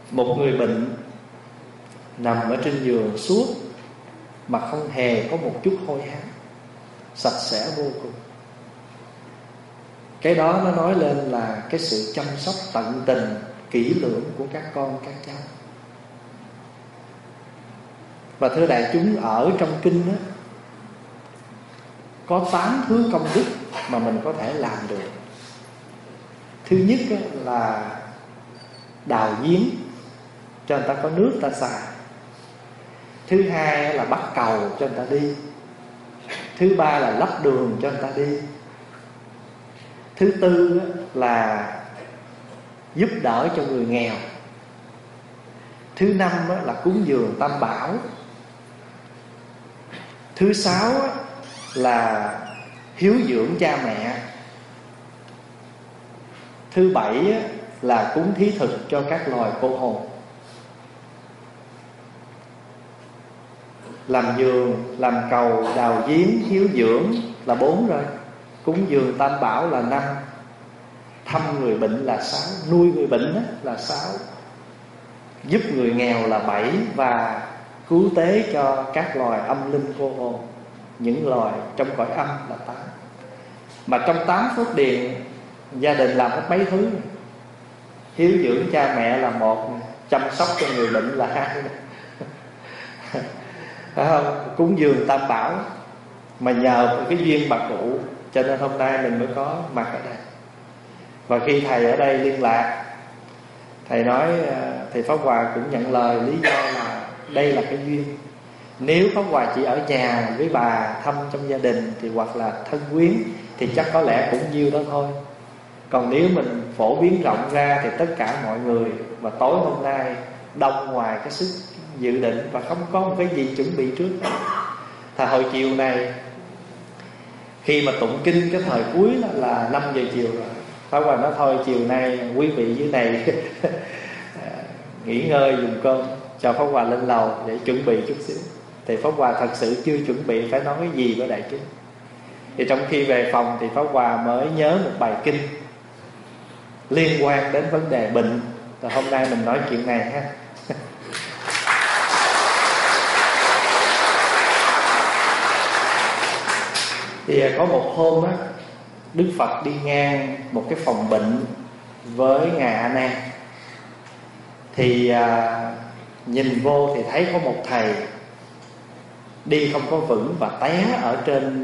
Một người bệnh nằm ở trên giường suốt mà không hề có một chút hôi hám, sạch sẽ vô cùng. Cái đó nó nói lên là cái sự chăm sóc tận tình, kỹ lưỡng của các con các cháu. Và thưa đại chúng, ở trong kinh đó, có 8 thứ công đức mà mình có thể làm được. Thứ nhất là đào giếng cho người ta có nước ta xài. Thứ hai là bắt cầu cho người ta đi. Thứ ba là lắp đường cho người ta đi. Thứ tư là giúp đỡ cho người nghèo. Thứ năm là cúng dường tam bảo. Thứ sáu là hiếu dưỡng cha mẹ. Thứ bảy là cúng thí thực cho các loài cô hồn. Làm giường, làm cầu, đào giếng, hiếu dưỡng là 4 rồi. Cúng dường tam bảo là 5. Thăm người bệnh là 6. Nuôi người bệnh là 6. Giúp người nghèo là 7. Và cứu tế cho các loài âm linh cô hồn, những loài trong cõi âm là 8. Mà trong 8 phước điền, gia đình làm hết mấy thứ. Hiếu dưỡng cha mẹ là 1, chăm sóc cho người bệnh là 2. Phải không? Cúng dường tam bảo. Mà nhờ cái duyên bà cụ cho nên hôm nay mình mới có mặt ở đây. Và khi thầy ở đây liên lạc, thầy nói, thầy Pháp Hòa cũng nhận lời, lý do là đây là cái duyên. Nếu Pháp Hòa chỉ ở nhà với bà thăm trong gia đình thì hoặc là thân quyến thì chắc có lẽ cũng nhiêu đó thôi. Còn nếu mình phổ biến rộng ra thì tất cả mọi người. Và tối hôm nay đông ngoài cái sức dự định và không có một cái gì chuẩn bị trước. Thà hồi chiều này, khi mà tụng kinh cái thời cuối là 5 giờ chiều rồi, Pháp Hòa nói thôi chiều nay quý vị dưới này nghỉ ngơi dùng cơm, cho Pháp Hòa lên lầu để chuẩn bị chút xíu. Thì Pháp Hòa thật sự chưa chuẩn bị phải nói cái gì với đại chúng. Thì trong khi về phòng thì Pháp Hòa mới nhớ một bài kinh liên quan đến vấn đề bệnh. Rồi hôm nay mình nói chuyện này ha. Thì có một hôm á, Đức Phật đi ngang một cái phòng bệnh với Ngài A Nan. Thì nhìn vô thì thấy có một thầy đi không có vững và té ở trên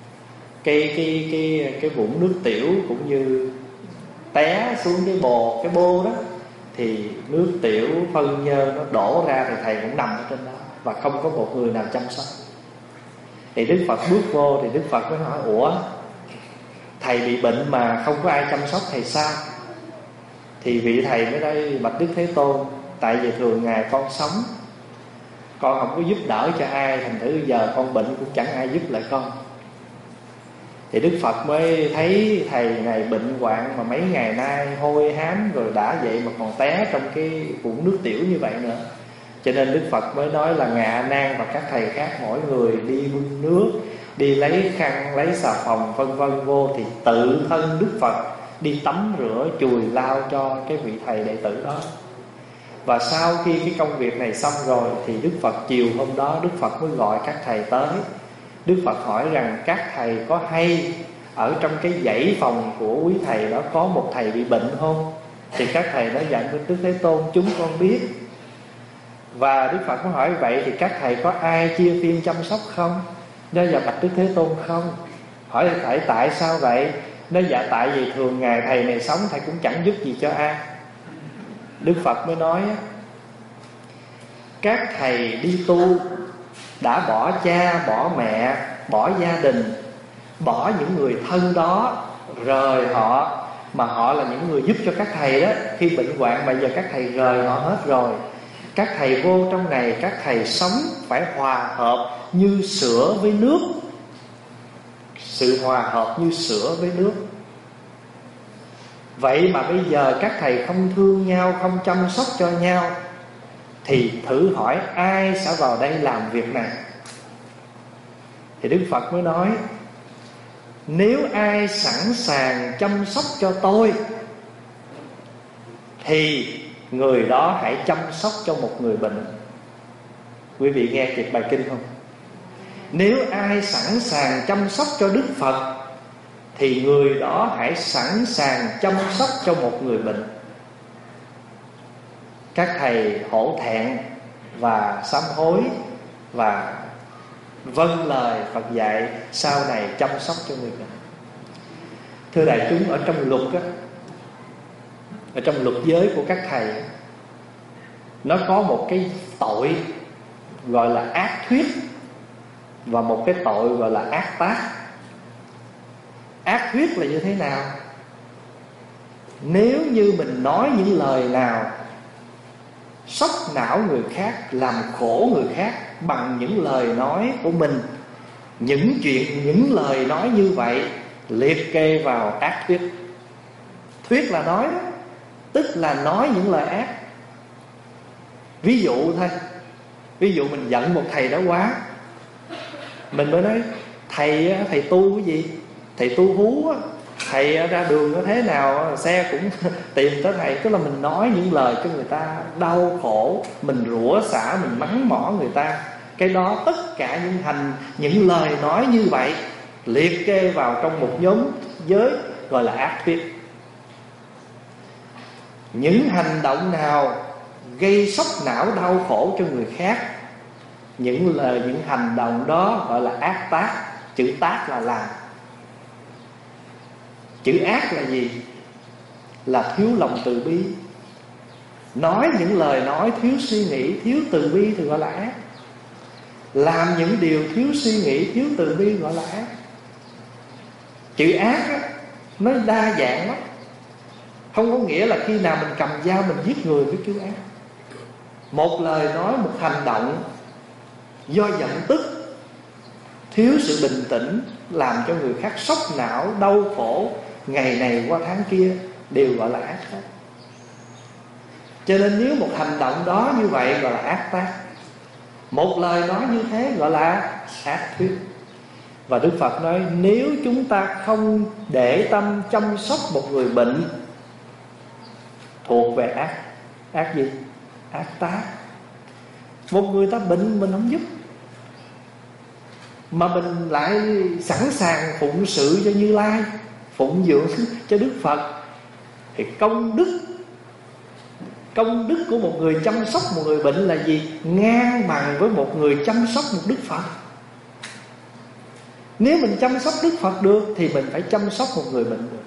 cái vũng nước tiểu, cũng như té xuống cái bô đó. Thì nước tiểu phân nhơ nó đổ ra thì thầy cũng nằm ở trên đó và không có một người nào chăm sóc. Thì Đức Phật bước vô thì Đức Phật mới hỏi: ủa, thầy bị bệnh mà không có ai chăm sóc thầy sao? Thì vị thầy mới nói: bạch Đức Thế Tôn, tại vì thường ngày con sống, con không có giúp đỡ cho ai, thành thử giờ con bệnh cũng chẳng ai giúp lại con. Thì Đức Phật mới thấy thầy này bệnh hoạn mà mấy ngày nay hôi hám rồi đã vậy mà còn té trong cái vũng nước tiểu như vậy nữa. Cho nên Đức Phật mới nói là Ngài A Nan và các thầy khác mỗi người đi bưng nước, đi lấy khăn, lấy xà phòng vân vân vô, thì tự thân Đức Phật đi tắm rửa chùi lau cho cái vị thầy đệ tử đó. Và sau khi cái công việc này xong rồi thì Đức Phật chiều hôm đó Đức Phật mới gọi các thầy tới. Đức Phật hỏi rằng các thầy có hay ở trong cái dãy phòng của quý thầy đó có một thầy bị bệnh không? Thì các thầy nói: dạ Đức Thế Tôn, chúng con biết. Và Đức Phật mới hỏi: vậy thì các thầy có ai chia phiên chăm sóc không? Nói: dạ bạch Đức Thế Tôn không. Hỏi thầy tại sao vậy? Nói: dạ tại vì thường ngày thầy này sống thầy cũng chẳng giúp gì cho ai. Đức Phật mới nói: các thầy đi tu đã bỏ cha, bỏ mẹ, bỏ gia đình, bỏ những người thân đó, rời họ, mà họ là những người giúp cho các thầy đó khi bệnh hoạn, bây giờ các thầy rời họ hết rồi. Các thầy vô trong này, các thầy sống phải hòa hợp như sữa với nước. Sự hòa hợp như sữa với nước. Vậy mà bây giờ các thầy không thương nhau, không chăm sóc cho nhau, thì thử hỏi ai sẽ vào đây làm việc này? Thì Đức Phật mới nói: nếu ai sẵn sàng chăm sóc cho tôi thì người đó hãy chăm sóc cho một người bệnh. Quý vị nghe kịp bài kinh không? Nếu ai sẵn sàng chăm sóc cho Đức Phật thì người đó hãy sẵn sàng chăm sóc cho một người bệnh. Các thầy hổ thẹn và sám hối và vâng lời Phật dạy, sau này chăm sóc cho người bệnh. Thưa đại chúng, ở trong luật á, ở trong luật giới của các thầy, nó có một cái tội gọi là ác thuyết và một cái tội gọi là ác tác. Ác thuyết là như thế nào? Nếu như mình nói những lời nào sốc não người khác, làm khổ người khác bằng những lời nói của mình, những lời nói như vậy liệt kê vào ác thuyết. Thuyết là nói đó, tức là nói những lời ác. Ví dụ thôi, ví dụ mình giận một thầy đó quá, mình mới nói thầy tu cái gì? Thầy tu hú á, thầy ra đường có thế nào xe cũng tìm tới thầy. Tức là mình nói những lời cho người ta đau khổ, mình rủa xả, mình mắng mỏ người ta. Cái đó tất cả những lời nói như vậy liệt kê vào trong một nhóm giới gọi là ác thuyết. Những hành động nào gây sốc não đau khổ cho người khác, những hành động đó gọi là ác tác. Chữ tác là làm. Chữ ác là gì? Là thiếu lòng từ bi. Nói những lời nói thiếu suy nghĩ, thiếu từ bi thì gọi là ác. Làm những điều thiếu suy nghĩ, thiếu từ bi gọi là ác. Chữ ác á, nó đa dạng lắm. Không có nghĩa là khi nào mình cầm dao mình giết người với chữ ác. Một lời nói, một hành động do giận tức, thiếu sự bình tĩnh, làm cho người khác sốc não, đau khổ, ngày này qua tháng kia, đều gọi là ác tác. Cho nên nếu một hành động đó như vậy gọi là ác tác, một lời nói như thế gọi là ác thuyết. Và Đức Phật nói nếu chúng ta không để tâm chăm sóc một người bệnh thuộc về ác. Ác gì? Ác tác. Một người ta bệnh mình không giúp, mà mình lại sẵn sàng phụng sự cho Như Lai, phụng dưỡng cho Đức Phật, thì công đức của một người chăm sóc một người bệnh là gì? Ngang bằng với một người chăm sóc một Đức Phật. Nếu mình chăm sóc Đức Phật được thì mình phải chăm sóc một người bệnh được.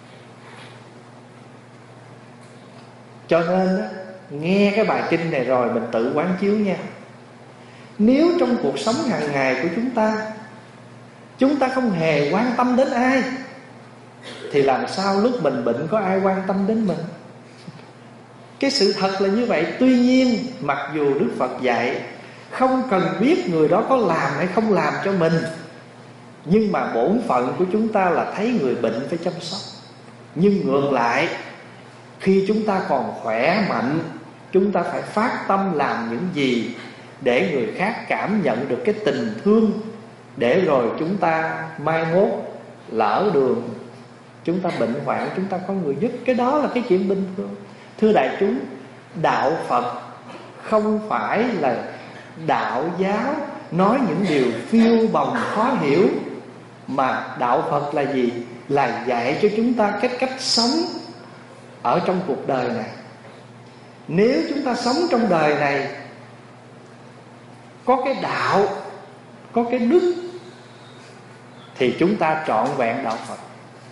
Cho nên á, nghe cái bài kinh này rồi mình tự quán chiếu nha. Nếu trong cuộc sống hàng ngày của chúng ta không hề quan tâm đến ai, thì làm sao lúc mình bệnh có ai quan tâm đến mình? Cái sự thật là như vậy. Tuy nhiên mặc dù Đức Phật dạy không cần biết người đó có làm hay không làm cho mình, nhưng mà bổn phận của chúng ta là thấy người bệnh phải chăm sóc. Nhưng ngược lại, khi chúng ta còn khỏe mạnh, chúng ta phải phát tâm làm những gì để người khác cảm nhận được cái tình thương, để rồi chúng ta mai mốt lỡ đường, chúng ta bệnh hoạn, chúng ta có người giúp. Cái đó là cái chuyện bình thường. Thưa đại chúng, đạo Phật không phải là đạo giáo nói những điều phiêu bồng khó hiểu, mà đạo Phật là gì? Là dạy cho chúng ta cái cách sống ở trong cuộc đời này. Nếu chúng ta sống trong đời này có cái đạo, có cái đức, thì chúng ta trọn vẹn đạo Phật.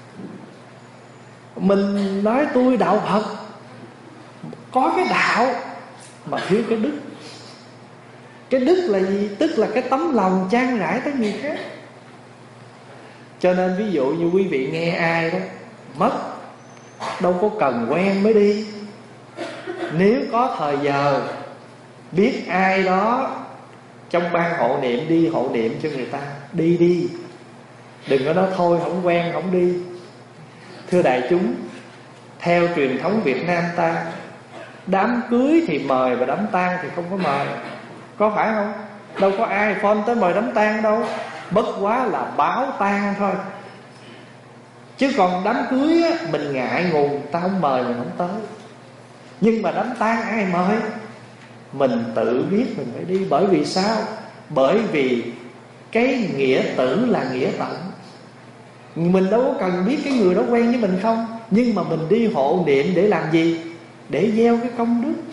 Mình nói tôi đạo Phật, có cái đạo mà thiếu cái đức. Cái đức là gì? Tức là cái tấm lòng chan rãi tới người khác. Cho nên ví dụ như quý vị nghe ai đó mất, đâu có cần quen mới đi. Nếu có thời giờ biết ai đó trong ban hộ niệm, đi hộ niệm cho người ta, đi. Đừng có nói thôi không quen không đi. Thưa đại chúng, theo truyền thống Việt Nam ta, đám cưới thì mời và đám tang thì không có mời, có phải không? Đâu có ai phone tới mời đám tang đâu, bất quá là báo tang thôi. Chứ còn đám cưới á, mình ngại ngùng, ta không mời mình không tới. Nhưng mà đám tang ai mời? Mình tự biết mình phải đi. Bởi vì sao? Bởi vì cái nghĩa tử là nghĩa tận. Mình đâu có cần biết cái người đó quen với mình không, nhưng mà mình đi hộ niệm để làm gì? Để gieo cái công đức.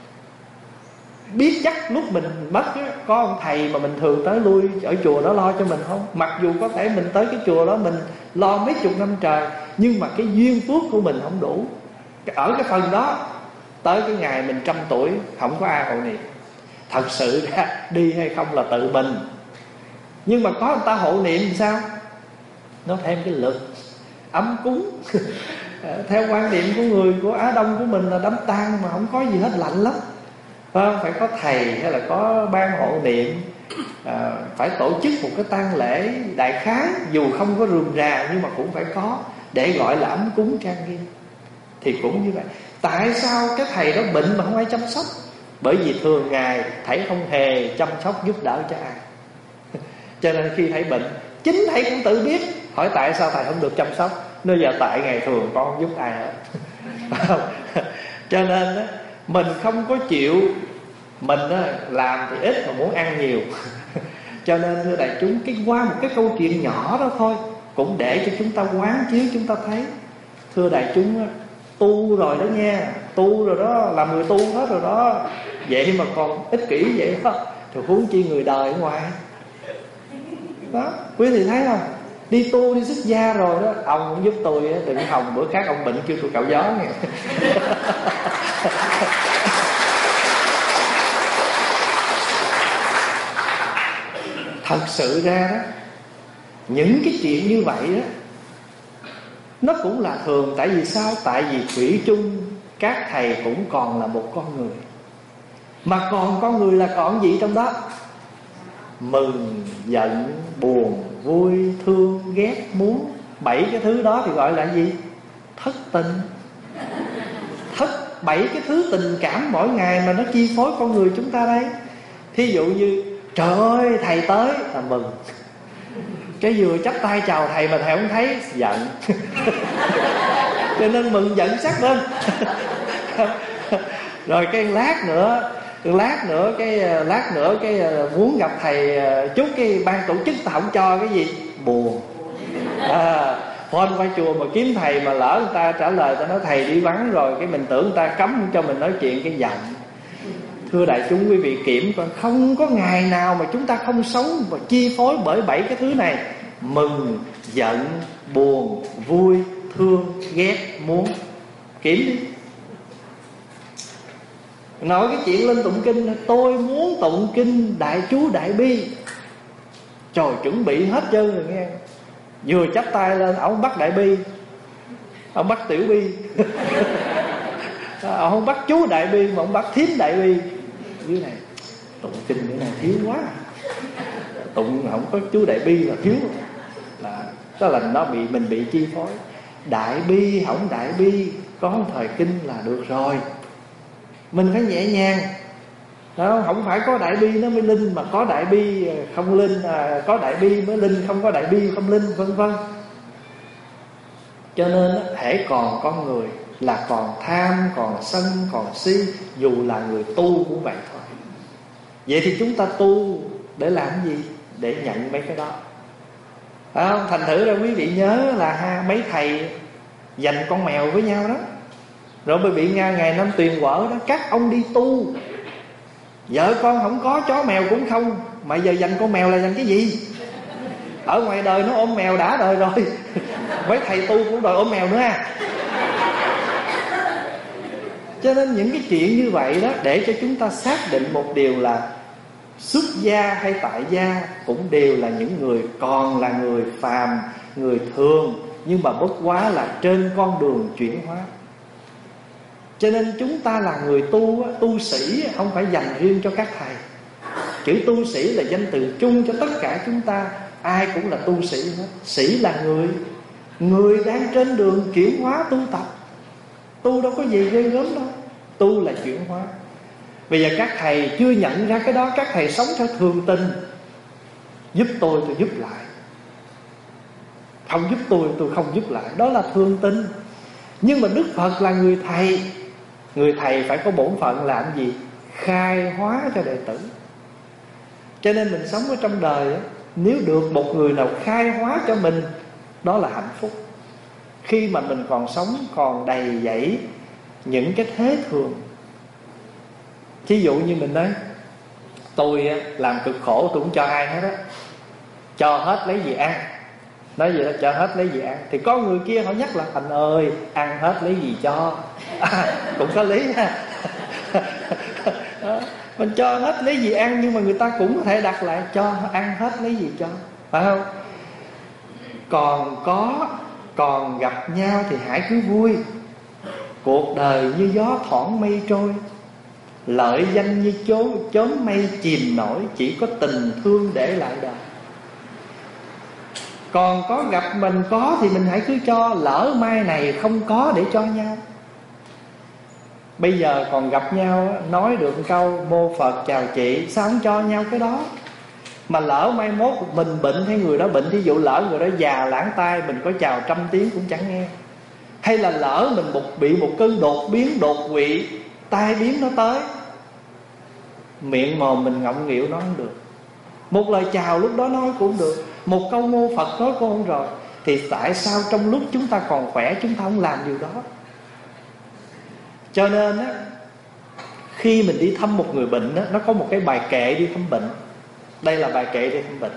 Biết chắc lúc mình mất á, có ông thầy mà mình thường tới lui ở chùa đó lo cho mình không? Mặc dù có thể mình tới cái chùa đó mình lo mấy chục năm trời, nhưng mà cái duyên phước của mình không đủ. Ở cái phần đó, tới cái ngày mình 100 tuổi không có ai hộ niệm. Thật sự ra đi hay không là tự mình. Nhưng mà có người ta hộ niệm thì sao? Nó thêm cái lực ấm cúng. Theo quan niệm của người của Á Đông của mình là đám tang mà không có gì hết, lạnh lắm. Phải có thầy hay là có ban hộ niệm, phải tổ chức một cái tang lễ đại khái, dù không có rườm rà nhưng mà cũng phải có, để gọi là ấm cúng trang nghiêm. Thì cũng như vậy. Tại sao cái thầy đó bệnh mà không ai chăm sóc? Bởi vì thường ngày thầy không hề chăm sóc giúp đỡ cho ai. Cho nên khi thầy bệnh, chính thầy cũng tự biết. Hỏi tại sao thầy không được chăm sóc? Nói giờ tại ngày thường con không giúp ai hết. Cho nên đó, mình không có chịu. Mình đó, làm thì ít mà muốn ăn nhiều. Cho nên thưa đại chúng, qua một cái câu chuyện nhỏ đó thôi cũng để cho chúng ta quán chiếu, chúng ta thấy. Thưa đại chúng, tu rồi đó nha, tu rồi đó, làm người tu hết rồi đó, vậy mà còn ích kỷ vậy đó, thì huống chi người đời ở ngoài đó. Quý vị thấy không? Đi tu, đi xuất gia rồi đó, ông cũng giúp tôi, đừng hòng bữa khác ông bệnh kêu tôi cạo gió nghe. Thật sự ra đó, những cái chuyện như vậy đó, nó cũng là thường. Tại vì sao? Tại vì thủy chung các thầy cũng còn là một con người. Mà còn con người là còn gì trong đó? Mừng, giận, buồn, vui, thương, ghét, muốn. 7 cái thứ đó thì gọi là gì? Thất tình. 7 cái thứ tình cảm mỗi ngày mà nó chi phối con người chúng ta đây. Thí dụ như trời ơi thầy tới là mừng, cái vừa chắp tay chào thầy mà thầy không thấy, giận. Cho nên mừng giận sắc lên. Rồi cái lát nữa cái muốn gặp thầy chút, cái ban tổ chức ta không cho cái gì, buồn. Hôm qua chùa mà kiếm thầy mà lỡ người ta trả lời ta nói thầy đi vắng rồi, cái mình tưởng người ta cấm không cho mình nói chuyện, cái giận. Thưa đại chúng, quý vị kiểm coi, không có ngày nào mà chúng ta không sống và chi phối bởi 7 cái thứ này: mừng, giận, buồn, vui, thương, ghét, muốn. Kiểm đi. Nói cái chuyện lên tụng kinh, tôi muốn tụng kinh Đại Chú Đại Bi, trời, chuẩn bị hết trơn rồi nghe. Vừa chắp tay lên, ông bắt Đại Bi, ông bắt Tiểu Bi. Ông không bắt Chú Đại Bi mà ông bắt Thím Đại Bi. Dưới này tụng kinh cái này thiếu quá, tụng không có Chú Đại Bi là thiếu. Đó là mình bị chi phối. Đại bi không đại bi, có một thời kinh là được rồi. Mình phải nhẹ nhàng đó, không phải có đại bi nó mới linh, mà có đại bi không linh, có đại bi mới linh, không có đại bi không linh, vân vân. Cho nên hễ còn con người là còn tham, còn sân, còn si. Dù là người tu cũng vậy thôi. Vậy thì chúng ta tu để làm gì? Để nhận mấy cái đó. Thành thử ra quý vị nhớ là mấy thầy giành con mèo với nhau đó, rồi bị ngày năm tuyền quở đó. Các ông đi tu, vợ con không có, chó mèo cũng không, mà giờ giành con mèo là giành cái gì? Ở ngoài đời nó ôm mèo đã đời rồi. Mấy thầy tu cũng đòi ôm mèo nữa à. Cho nên những cái chuyện như vậy đó, để cho chúng ta xác định một điều là xuất gia hay tại gia cũng đều là những người còn là người phàm, người thường, nhưng mà bất quá là trên con đường chuyển hóa. Cho nên chúng ta là người tu, tu sĩ không phải dành riêng cho các thầy. Chữ tu sĩ là danh từ chung cho tất cả chúng ta. Ai cũng là tu sĩ hết. Sĩ là người đang trên đường chuyển hóa tu tập. Tu đâu có gì ghê gớm đâu. Tu là chuyển hóa. Bây giờ các thầy chưa nhận ra cái đó, các thầy sống theo thường tình. Giúp tôi giúp lại, không giúp tôi không giúp lại. Đó là thường tình. Nhưng mà Đức Phật là người thầy, Người thầy phải có bổn phận làm gì? Khai hóa cho đệ tử. Cho nên mình sống ở trong đời, nếu được một người nào khai hóa cho mình, đó là hạnh phúc. Khi mà mình còn sống, còn đầy dẫy những cái thế thường. Thí dụ như mình nói, tôi làm cực khổ tôi cũng cho ai hết á, cho hết lấy gì ăn. Nói vậy đó, cho hết lấy gì ăn. Thì có người kia họ nhắc là Thành ơi, ăn hết lấy gì cho. Cũng có lý ha. Mình cho hết lấy gì ăn, nhưng mà người ta cũng có thể đặt lại cho ăn hết lấy gì cho, phải không? Còn gặp nhau thì hãy cứ vui. Cuộc đời như gió thoảng mây trôi, lợi danh như chốn mây chìm nổi, chỉ có tình thương để lại đời. Còn có gặp mình có thì mình hãy cứ cho, lỡ mai này không có để cho nhau. Bây giờ còn gặp nhau nói được một câu mô Phật chào chị, sao không cho nhau cái đó? Mà lỡ mai mốt mình bệnh hay người đó bệnh, thí dụ lỡ người đó già lãng tai, mình có chào 100 tiếng cũng chẳng nghe. Hay là lỡ mình bị một cơn đột biến, đột quỵ, tai biến nó tới, miệng mồm mình ngọng nghịu nói không được, một lời chào lúc đó nói cũng không được, một câu mô Phật nói cũng không rồi. Thì tại sao trong lúc chúng ta còn khỏe chúng ta không làm điều đó? Cho nên á, khi mình đi thăm một người bệnh á, nó có một cái bài kệ đi thăm bệnh. Đây là bài kệ đi thăm bệnh.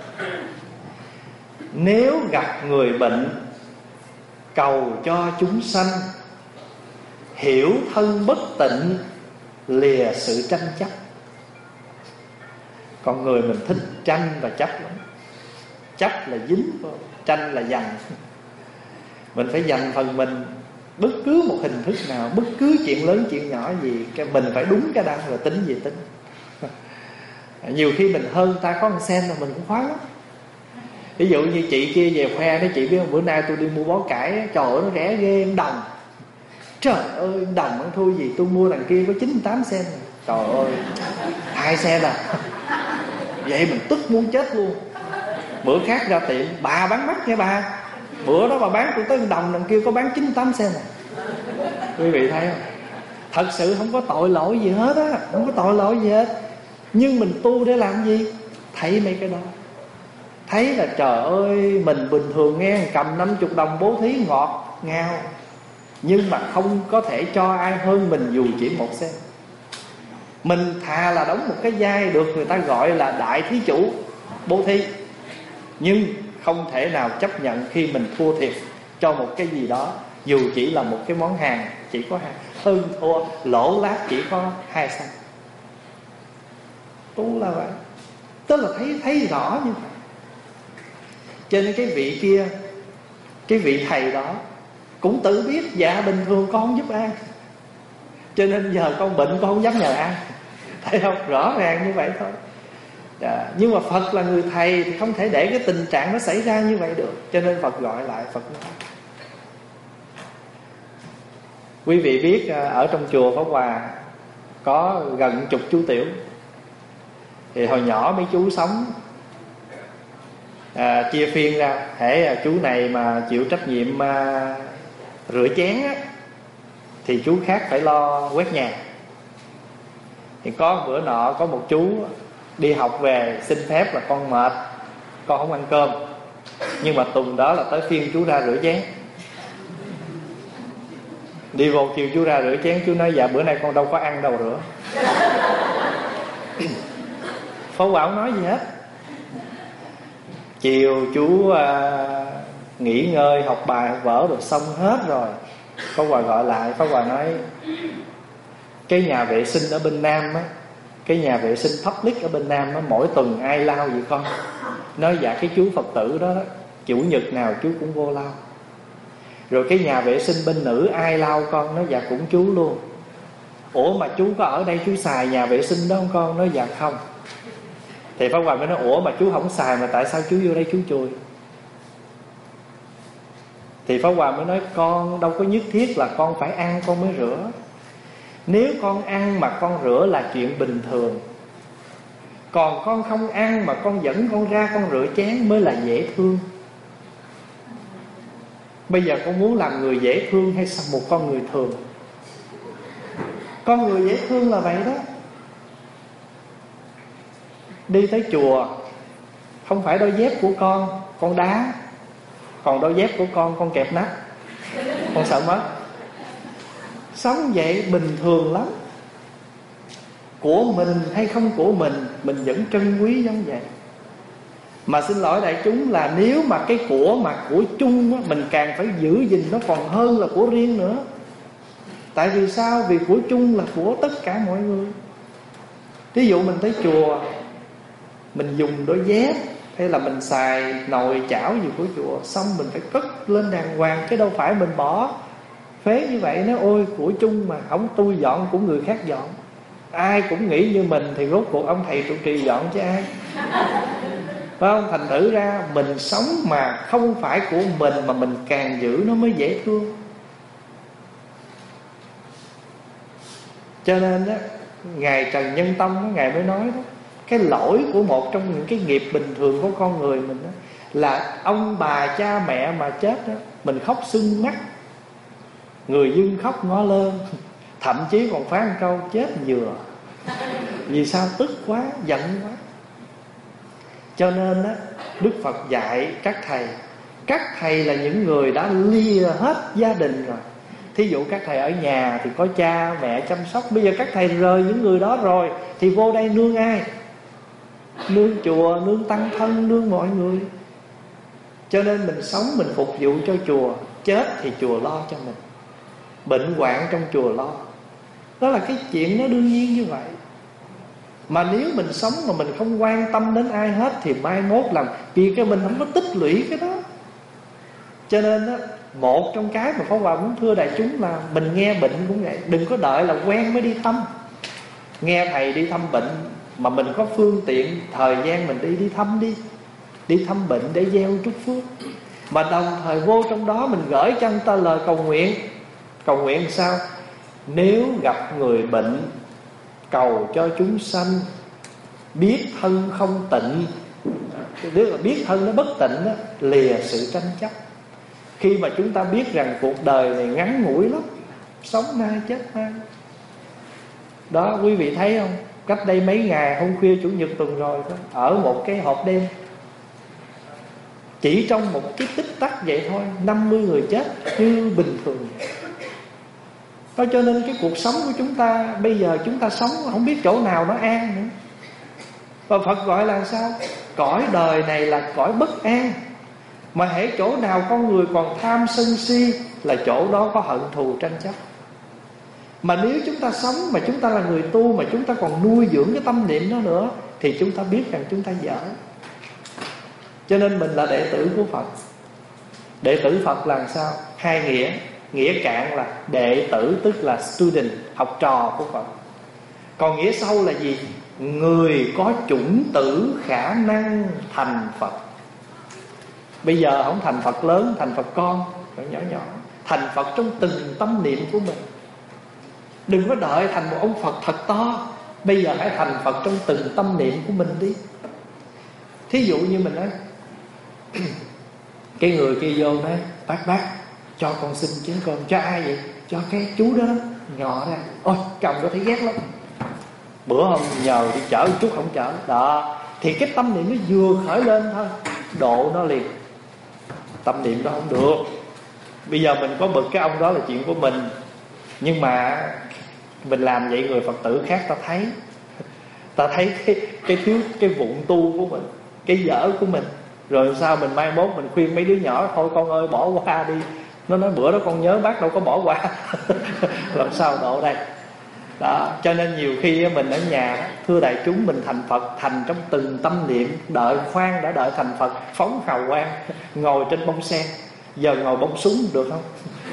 Nếu gặp người bệnh, cầu cho chúng sanh, hiểu thân bất tịnh, lìa sự tranh chấp. Con người mình thích tranh và chấp lắm. Chấp là dính, tranh là giành. Mình phải dành phần mình. Bất cứ một hình thức nào, bất cứ chuyện lớn chuyện nhỏ gì, mình phải đúng cái đăng rồi tính gì tính. Nhiều khi mình hơn ta có 1 sen là mình cũng khoái lắm. Ví dụ như chị kia về khoe đó, chị biết không, bữa nay tôi đi mua bó cải, trời ơi nó rẻ ghê, 1 đồng. Trời ơi, 1 đồng ăn thua gì, tôi mua đằng kia có 98 sen. Trời ơi, 2 sen à. Vậy mình tức muốn chết luôn. Bữa khác ra tiệm, bà bán mắc nha bà. Bữa đó bà bán tôi tới 1 đồng, đằng kia có bán 98 sen à. Quý vị thấy không? Thật sự không có tội lỗi gì hết á, không có tội lỗi gì hết. Nhưng mình tu để làm gì? Thấy mấy cái đó, thấy là trời ơi, mình bình thường nghe cầm 50 đồng bố thí ngọt ngào, nhưng mà không có thể cho ai hơn mình dù chỉ 1 sen. Mình thà là đóng một cái vai được người ta gọi là đại thí chủ bố thí, nhưng không thể nào chấp nhận khi mình thua thiệt cho một cái gì đó, dù chỉ là một cái món hàng, chỉ có hơn thua, lỗ lát chỉ có 2 sen. Tu là vậy. Tức là thấy rõ như vậy. Cho nên cái vị kia, cái vị thầy đó cũng tự biết dạ bình thường con không giúp ăn, cho nên giờ con bệnh con không dám nhờ ăn. Thấy không? Rõ ràng như vậy thôi. Nhưng mà Phật là người thầy thì không thể để cái tình trạng nó xảy ra như vậy được. Cho nên Phật gọi lại, Phật nói. Quý vị biết ở trong chùa Pháp Hòa có gần 10 chú tiểu. Thì hồi nhỏ mấy chú sống chia phiên ra, hễ chú này mà chịu trách nhiệm rửa chén á, thì chú khác phải lo quét nhà. Thì có bữa nọ có một chú đi học về xin phép là con mệt, con không ăn cơm, nhưng mà tuần đó là tới phiên chú ra rửa chén. Đi vô chiều chú ra rửa chén, chú nói dạ bữa nay con đâu có ăn đâu rửa. Pháp Hòa không nói gì hết. Chiều chú nghỉ ngơi, học bài học vở rồi xong hết rồi, Pháp Hòa gọi lại. Pháp Hòa nói cái nhà vệ sinh ở bên Nam á, cái nhà vệ sinh public ở bên Nam á, mỗi tuần ai lau vậy con? Nói dạ cái chú Phật tử đó, chủ nhật nào chú cũng vô lau. Rồi cái nhà vệ sinh bên nữ ai lau con? Nói dạ cũng chú luôn. Ủa mà chú có ở đây chú xài nhà vệ sinh đó không con? Nói dạ không. Thì Pháp Hòa mới nói ủa mà chú không xài mà tại sao chú vô đây chú chùi? Thì Pháp Hòa mới nói con đâu có nhất thiết là con phải ăn con mới rửa. Nếu con ăn mà con rửa là chuyện bình thường, còn con không ăn mà con dẫn con ra con rửa chén mới là dễ thương. Bây giờ con muốn làm người dễ thương hay một con người thường? Con người dễ thương là vậy đó. Đi tới chùa, không phải đôi dép của con đá. Còn đôi dép của con kẹp nắp, con sợ mất. Sống vậy bình thường lắm. Của mình hay không của mình vẫn trân quý giống vậy. Mà xin lỗi đại chúng là nếu mà cái của chung á, mình càng phải giữ gìn nó còn hơn là của riêng nữa. Tại vì sao? Vì của chung là của tất cả mọi người. Ví dụ mình tới chùa, mình dùng đôi dép hay là mình xài nồi chảo gì của chùa, xong mình phải cất lên đàng hoàng, chứ đâu phải mình bỏ phế như vậy. Nói ôi của chung mà không tôi dọn cũng người khác dọn. Ai cũng nghĩ như mình thì rốt cuộc ông thầy trụ trì dọn chứ ai. Phải không? Thành thử ra mình sống mà không phải của mình mà mình càng giữ nó mới dễ thương. Cho nên đó, Ngài Trần Nhân Tông Ngài mới nói đó, cái lỗi của một trong những cái nghiệp bình thường của con người mình đó, là ông bà cha mẹ mà chết đó, mình khóc sưng mắt, người dưng khóc ngó lơ. Thậm chí còn phán một câu chết vừa. Vì sao? Tức quá, giận quá. Cho nên đó, Đức Phật dạy các thầy là những người đã lìa hết gia đình rồi. Thí dụ các thầy ở nhà thì có cha mẹ chăm sóc. Bây giờ các thầy rời những người đó rồi thì vô đây nương ai? Nương chùa, nương tăng thân, nương mọi người. Cho nên mình sống, mình phục vụ cho chùa. Chết thì chùa lo cho mình. Bệnh hoạn trong chùa lo. Đó là cái chuyện nó đương nhiên như vậy. Mà nếu mình sống mà mình không quan tâm đến ai hết thì mai mốt làm vì cái mình không có tích lũy cái đó. Cho nên đó, một trong cái mà Pháp Hòa muốn thưa đại chúng là mình nghe bệnh cũng vậy. Đừng có đợi là quen mới đi thăm. Nghe thầy đi thăm bệnh mà mình có phương tiện, thời gian mình đi thăm đi. Đi thăm bệnh để gieo chúc phước. Mà đồng thời vô trong đó mình gửi cho người ta lời cầu nguyện. Cầu nguyện làm sao? Nếu gặp người bệnh, cầu cho chúng sanh biết thân không tịnh. Nếu là biết thân nó bất tịnh đó, lìa sự tranh chấp. Khi mà chúng ta biết rằng cuộc đời này ngắn ngủi lắm, sống nay chết mai. Đó quý vị thấy không? Cách đây mấy ngày, hôm khuya chủ nhật tuần rồi đó, ở một cái hộp đêm, chỉ trong một cái tích tắc vậy thôi, 50 người chết như bình thường. Đó, cho nên cái cuộc sống của chúng ta bây giờ chúng ta sống không biết chỗ nào nó an nữa. Và Phật gọi là sao? Cõi đời này là cõi bất an. Mà hễ chỗ nào con người còn tham sân si là chỗ đó có hận thù tranh chấp. Mà nếu chúng ta sống mà chúng ta là người tu mà chúng ta còn nuôi dưỡng cái tâm niệm đó nữa thì chúng ta biết rằng chúng ta dở. Cho nên mình là đệ tử của Phật. Đệ tử Phật là sao? Hai nghĩa. Nghĩa cạn là đệ tử tức là student, học trò của Phật. Còn nghĩa sâu là gì? Người có chủng tử khả năng thành Phật. Bây giờ không thành Phật lớn, thành Phật con, Phật nhỏ nhỏ. Thành Phật trong từng tâm niệm của mình. Đừng có đợi thành một ông Phật thật to. Bây giờ hãy thành Phật trong từng tâm niệm của mình đi. Thí dụ như mình nói cái người kia vô nói bác cho con xin chén cơm. Cho ai vậy? Cho cái chú đó nhỏ ra. Ôi chồng tôi thấy ghét lắm. Bữa hôm nhờ đi chở chút không chở. Đó. Thì cái tâm niệm nó vừa khởi lên thôi, độ nó liền. Tâm niệm đó không được. Bây giờ mình có bực cái ông đó là chuyện của mình. Nhưng mà mình làm vậy người Phật tử khác ta thấy. Ta thấy cái thiếu, cái vụng tu của mình, cái dở của mình. Rồi sao mình mai mốt mình khuyên mấy đứa nhỏ thôi con ơi bỏ qua đi. Nó nói bữa đó con nhớ bác đâu có bỏ qua. Làm sao độ đây? Đó, cho nên nhiều khi mình ở nhà, thưa đại chúng, mình thành Phật thành trong từng tâm niệm. Đợi khoan đã đợi thành Phật, phóng hào quang, ngồi trên bông sen. Giờ ngồi bông súng được không?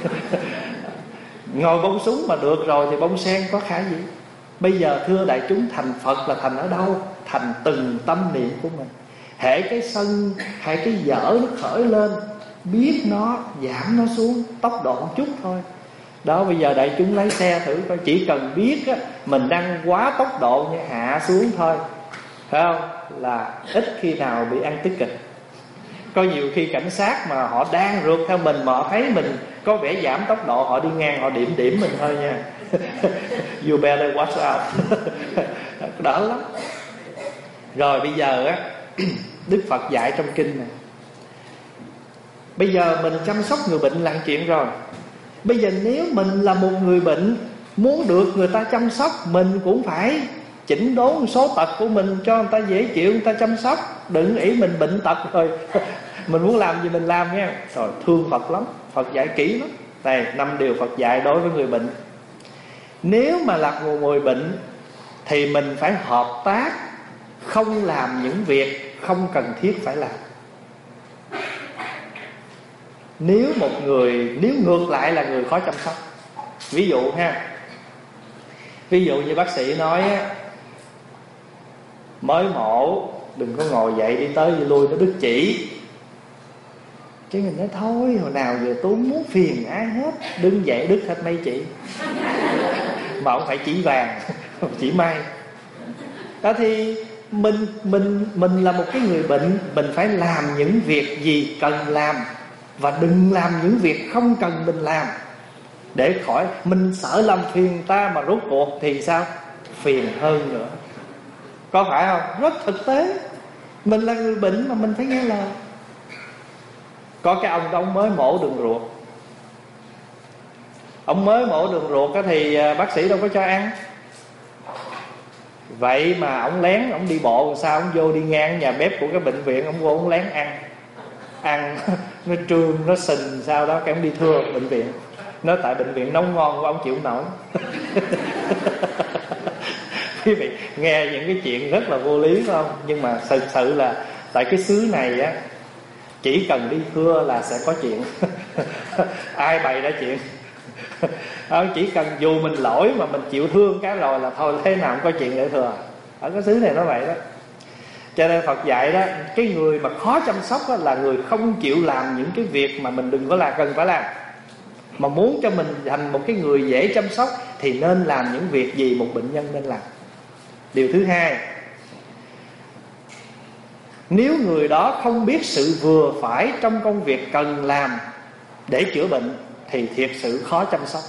Ngồi bông súng mà được rồi thì bông sen có khả gì? Bây giờ thưa đại chúng, thành Phật là thành ở đâu? Thành từng tâm niệm của mình. Hễ cái sân hay cái dở nó khởi lên, biết nó, giảm nó xuống tốc độ một chút thôi. Đó, bây giờ đại chúng lấy xe thử coi, chỉ cần biết á, mình đang quá tốc độ như hạ xuống thôi, phải không? Là ít khi nào bị ăn tiết kịch. Có nhiều khi cảnh sát mà họ đang rượt theo mình, mà họ thấy mình có vẻ giảm tốc độ, họ đi ngang, họ điểm mình thôi nha. You better watch out. Đỡ lắm. Rồi bây giờ á, Đức Phật dạy trong kinh này, bây giờ mình chăm sóc người bệnh là chuyện rồi. Bây giờ nếu mình là một người bệnh, muốn được người ta chăm sóc, mình cũng phải chỉnh đốn số tật của mình cho người ta dễ chịu, người ta chăm sóc. Đừng nghĩ mình bệnh tật rồi mình muốn làm gì mình làm nha. Rồi thương Phật lắm, Phật dạy kỹ lắm. Đây 5 điều Phật dạy đối với người bệnh. Nếu mà là một người bệnh thì mình phải hợp tác, không làm những việc không cần thiết phải làm. Nếu ngược lại là người khó chăm sóc. Ví dụ ha, ví dụ như bác sĩ nói mới mổ đừng có ngồi dậy đi tới đi lui, nó đứt chỉ. Cái mình nói thôi, hồi nào giờ tôi không muốn phiền ai hết, đứng dậy đứt hết mấy chỉ. Mà ông phải chỉ vàng, chỉ may. Đó thì mình là một cái người bệnh, mình phải làm những việc gì cần làm, và đừng làm những việc không cần mình làm, để khỏi mình sợ làm phiền ta mà rốt cuộc thì sao? Phiền hơn nữa. Có phải không? Rất thực tế. Mình là người bệnh mà mình phải nghe lời. Có cái ông đó, ông mới mổ đường ruột. Ông mới mổ đường ruột thì bác sĩ đâu có cho ăn. Vậy mà ông lén, ông đi bộ làm sao, ông vô đi ngang nhà bếp của cái bệnh viện, ông vô ông lén ăn nó trương nó sình sao đó, cái ông đi thưa bệnh viện, nói tại bệnh viện nấu ngon của ông chịu không nổi. Quý vị nghe những cái chuyện rất là vô lý phải không? Nhưng mà thật sự là tại cái xứ này á, chỉ cần đi thưa là sẽ có chuyện. Ai bày ra chuyện. Chỉ cần dù mình lỗi mà mình chịu thương cái rồi là thôi, thế nào cũng có chuyện để thừa. Ở cái xứ này nó vậy đó. Cho nên Phật dạy đó, cái người mà khó chăm sóc đó là người không chịu làm những cái việc mà mình đừng có làm, cần phải làm. Mà muốn cho mình thành một cái người dễ chăm sóc thì nên làm những việc gì một bệnh nhân nên làm. Điều thứ hai, nếu người đó không biết sự vừa phải trong công việc cần làm để chữa bệnh thì thiệt sự khó chăm sóc.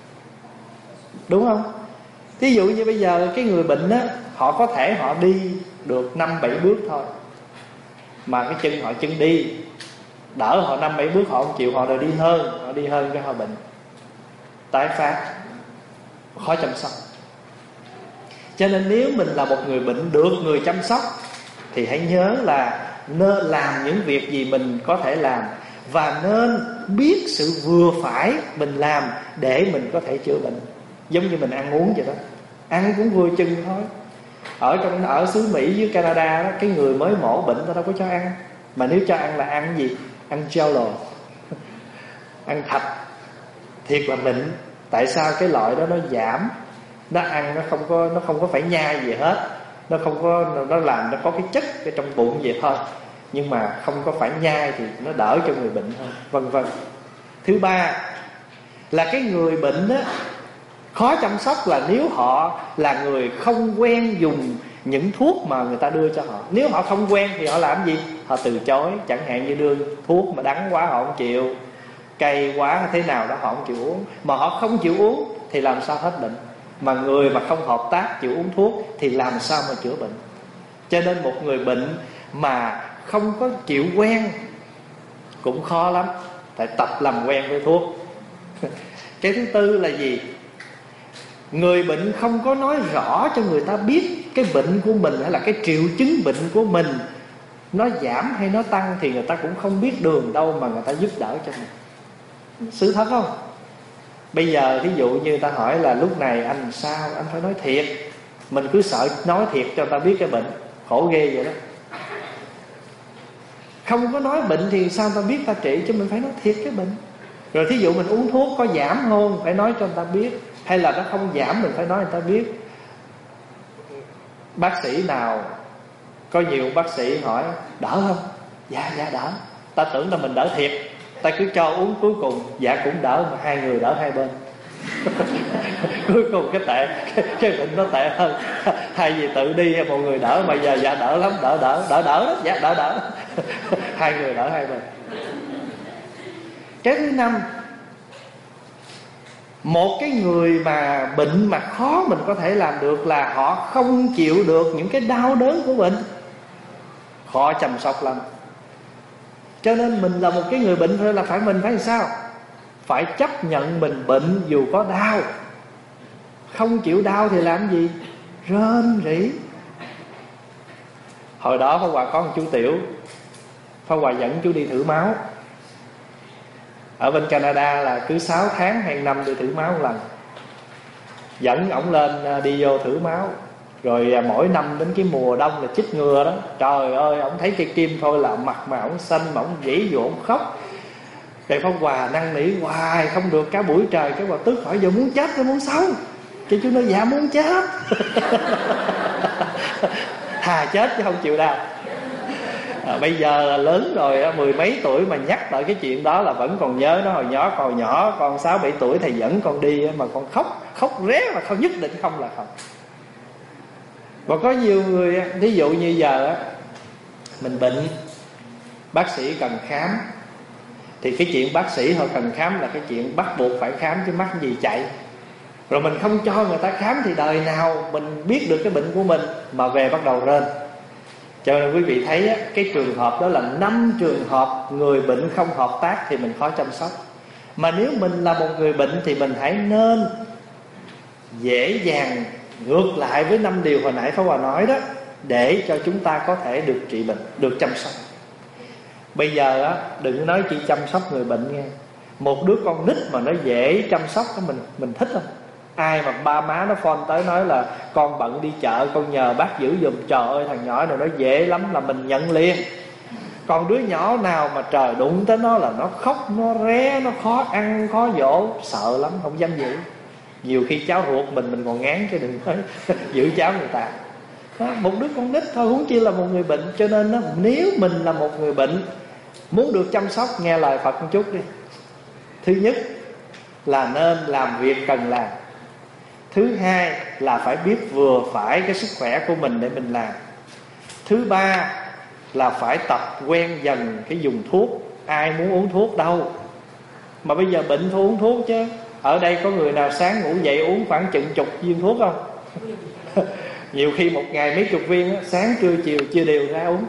Đúng không? Ví dụ như bây giờ cái người bệnh á, họ có thể họ đi được 5-7 bước thôi, mà cái chân họ chân đi, đỡ họ 5-7 bước họ không chịu, họ đi hơn cái họ bệnh tái phát, khó chăm sóc. Cho nên nếu mình là một người bệnh được người chăm sóc thì hãy nhớ là nên làm những việc gì mình có thể làm, và nên biết sự vừa phải mình làm để mình có thể chữa bệnh. Giống như mình ăn uống vậy đó, ăn cũng vừa chừng thôi. Ở xứ Mỹ với Canada đó, cái người mới mổ bệnh ta đâu có cho ăn. Mà nếu cho ăn là ăn gì? Ăn jello, ăn thạch. Thiệt là mịn. Tại sao? Cái loại đó nó giảm, nó ăn nó không có phải nhai gì hết, nó làm nó có cái chất ở trong bụng vậy thôi, nhưng mà không có phải nhai thì nó đỡ cho người bệnh hơn, vân vân. Thứ ba là cái người bệnh á, khó chăm sóc là nếu họ là người không quen dùng những thuốc mà người ta đưa cho họ. Nếu họ không quen thì họ làm gì? Họ từ chối. Chẳng hạn như đưa thuốc mà đắng quá họ không chịu, cay quá thế nào đó họ không chịu uống. Mà họ không chịu uống thì làm sao hết bệnh. Mà người mà không hợp tác chịu uống thuốc thì làm sao mà chữa bệnh. Cho nên một người bệnh mà không có chịu quen cũng khó lắm, phải tập làm quen với thuốc. Cái thứ tư là gì? Người bệnh không có nói rõ cho người ta biết cái bệnh của mình hay là cái triệu chứng bệnh của mình nó giảm hay nó tăng, thì người ta cũng không biết đường đâu mà người ta giúp đỡ cho mình. Sự thật không? Bây giờ thí dụ như ta hỏi là lúc này anh sao, anh phải nói thiệt. Mình cứ sợ nói thiệt cho người ta biết cái bệnh, khổ ghê vậy đó. Không có nói bệnh thì sao ta biết ta trị, chứ mình phải nói thiệt cái bệnh. Rồi thí dụ mình uống thuốc có giảm không, phải nói cho người ta biết. Hay là nó không giảm mình phải nói người ta biết. Bác sĩ nào, có nhiều bác sĩ hỏi đỡ không? Dạ đỡ. Ta tưởng là mình đỡ thiệt, ta cứ cho uống, cuối cùng dạ cũng đỡ, mà hai người đỡ hai bên. Cuối cùng cái bệnh nó tệ hơn. Hai gì tự đi, một người đỡ mà giờ dạ đỡ lắm, đỡ đó, dạ đỡ. Hai người đỡ hai bên. Cái thứ năm, một cái người mà bệnh mà khó mình có thể làm được là họ không chịu được những cái đau đớn của bệnh, khó chăm sóc lắm. Cho nên mình là một cái người bệnh thôi là mình phải làm sao? Phải chấp nhận mình bệnh dù có đau. Không chịu đau thì làm gì? Rên rỉ. Hồi đó Pháp Hòa có một chú Tiểu, Pháp Hòa dẫn chú đi thử máu. Ở bên Canada là cứ 6 tháng hàng năm đi thử máu một lần. Dẫn ổng lên đi vô thử máu. Rồi mỗi năm đến cái mùa đông là chích ngừa đó, trời ơi, ổng thấy cây kim thôi là mặt mà ổng xanh, mà ổng dãy dụa, ổng khóc. Để Pháp Hòa năn nỉ hoài không được, cả buổi trời. Cái Hòa Tước hỏi giờ muốn chết hay muốn sống? Cái chú nói dạ muốn chết. Thà chết chứ không chịu đau. Bây giờ là lớn rồi, 10 mấy tuổi mà nhắc lại cái chuyện đó là vẫn còn nhớ. Nó hồi nhỏ còn nhỏ, con 6-7 tuổi thầy dẫn con đi mà con khóc ré mà không, nhất định không là không. Và có nhiều người, ví dụ như giờ mình bệnh, bác sĩ cần khám, thì cái chuyện bác sĩ họ cần khám là cái chuyện bắt buộc phải khám, chứ mắc gì chạy. Rồi mình không cho người ta khám thì đời nào mình biết được cái bệnh của mình mà về bắt đầu rên. Cho nên quý vị thấy cái trường hợp đó là 5 trường hợp người bệnh không hợp tác thì mình khó chăm sóc. Mà nếu mình là một người bệnh thì mình hãy nên dễ dàng ngược lại với 5 điều hồi nãy Pháp Hòa nói đó, để cho chúng ta có thể được trị bệnh, được chăm sóc. Bây giờ đừng nói chỉ chăm sóc người bệnh nghe. Một đứa con nít mà nó dễ chăm sóc mình thích không? Ai mà ba má nó phone tới nói là con bận đi chợ, con nhờ bác giữ giùm, trời ơi thằng nhỏ này nó dễ lắm là mình nhận liền. Còn đứa nhỏ nào mà trời đụng tới nó là nó khóc, nó ré, nó khó ăn, khó dỗ, sợ lắm, không dám giữ. Nhiều khi cháu ruột mình còn ngán chứ đừng nói giữ cháu người ta. Một đứa con nít thôi, huống chi là một người bệnh. Cho nên nếu mình là một người bệnh muốn được chăm sóc, nghe lời Phật một chút đi. Thứ nhất là nên làm việc cần làm. Thứ hai là phải biết vừa phải cái sức khỏe của mình để mình làm. Thứ ba là phải tập quen dần cái dùng thuốc. Ai muốn uống thuốc đâu, mà bây giờ bệnh thôi uống thuốc chứ. Ở đây có người nào sáng ngủ dậy uống khoảng chừng 10 viên thuốc không? Nhiều khi một ngày mấy chục viên, sáng trưa chiều chia đều ra uống.